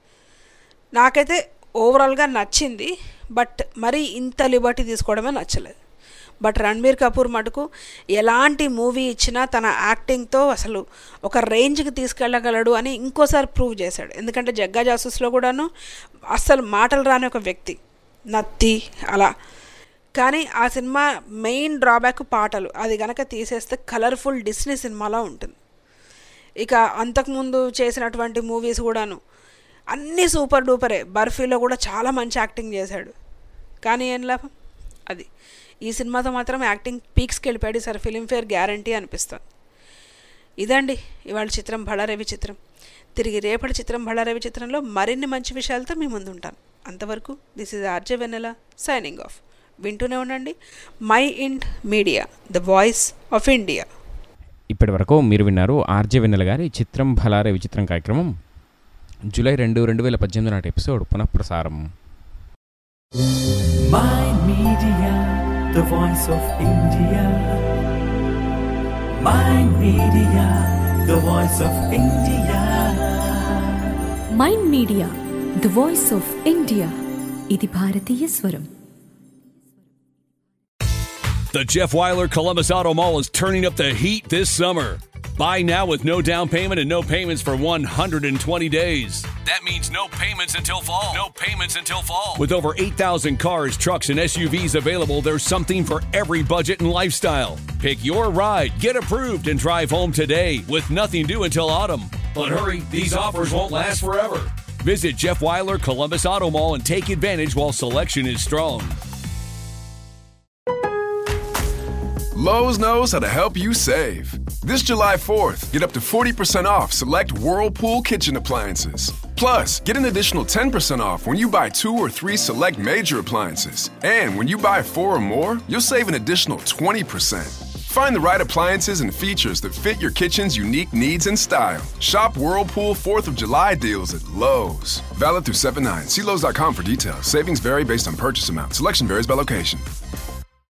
నాకైతే ఓవరాల్గా నచ్చింది. బట్ మరీ ఇంత లిబర్టీ తీసుకోవడమే నచ్చలేదు. బట్ రణబీర్ కపూర్ మటుకు ఎలాంటి మూవీ ఇచ్చినా తన యాక్టింగ్తో అసలు ఒక రేంజ్కి తీసుకెళ్ళగలడు అని ఇంకోసారి ప్రూవ్ చేశాడు. ఎందుకంటే జగ్గా జాసూస్లో కూడాను అస్సలు మాటలు రాని ఒక వ్యక్తి, నత్తి అలా. కానీ ఆ సినిమా మెయిన్ డ్రాబ్యాక్ పాటలు, అది కనుక తీసేస్తే కలర్ఫుల్ డిస్నీ సినిమాలా ఉంటుంది. ఇక అంతకుముందు చేసినటువంటి మూవీస్ కూడాను అన్నీ సూపర్ డూపరే. బర్ఫీలో కూడా చాలా మంచి యాక్టింగ్ చేశాడు. కానీ ఏం లాభం, అది ఈ సినిమాతో మాత్రం యాక్టింగ్ పీక్స్కి వెళ్ళిపోయాడు. సరే ఫిలింఫేర్ గ్యారంటీ అనిపిస్తుంది. ఇదండి ఇవాళ చిత్రం బళారవి చిత్రం. తిరిగి రేపటి చిత్రం బళారవి చిత్రంలో మరిన్ని మంచి విషయాలతో మీ ముందు ఉంటాను. అంతవరకు this is RJ Vennela signing off. వింటూనే ఉండండి My Ind Media, the voice of India. ఇప్పటి వరకు మీరు విన్నారు ఆర్జే వెన్నెల గారి చిత్రం భలారే విచిత్రం కార్యక్రమం జూలై రెండు రెండు వేల పద్దెనిమిది నాటి ఎపిసోడ్ పునఃప్రసారం. My Media, the voice of India. My Media, the voice of India. Mind media, the voice of India. ఇది భారతీయ స్వరం. The Jeff Weiler Columbus Auto Mall is turning up the heat this summer. Buy now with no down payment and no payments for one hundred twenty days. That means no payments until fall. No payments until fall. With over eight thousand cars, trucks, and S U Vs available, there's something for every budget and lifestyle. Pick your ride, get approved, and drive home today with nothing due until autumn. But hurry, these offers won't last forever. Visit Jeff Weiler Columbus Auto Mall and take advantage while selection is strong. Lowe's knows how to help you save. This July fourth, get up to forty percent off select Whirlpool kitchen appliances. Plus, get an additional ten percent off when you buy two or three select major appliances. And when you buy four or more, you'll save an additional twenty percent. Find the right appliances and features that fit your kitchen's unique needs and style. Shop Whirlpool fourth of July deals at Lowe's. Valid through seven nine. See Lowe's dot com for details. Savings vary based on purchase amount. Selection varies by location.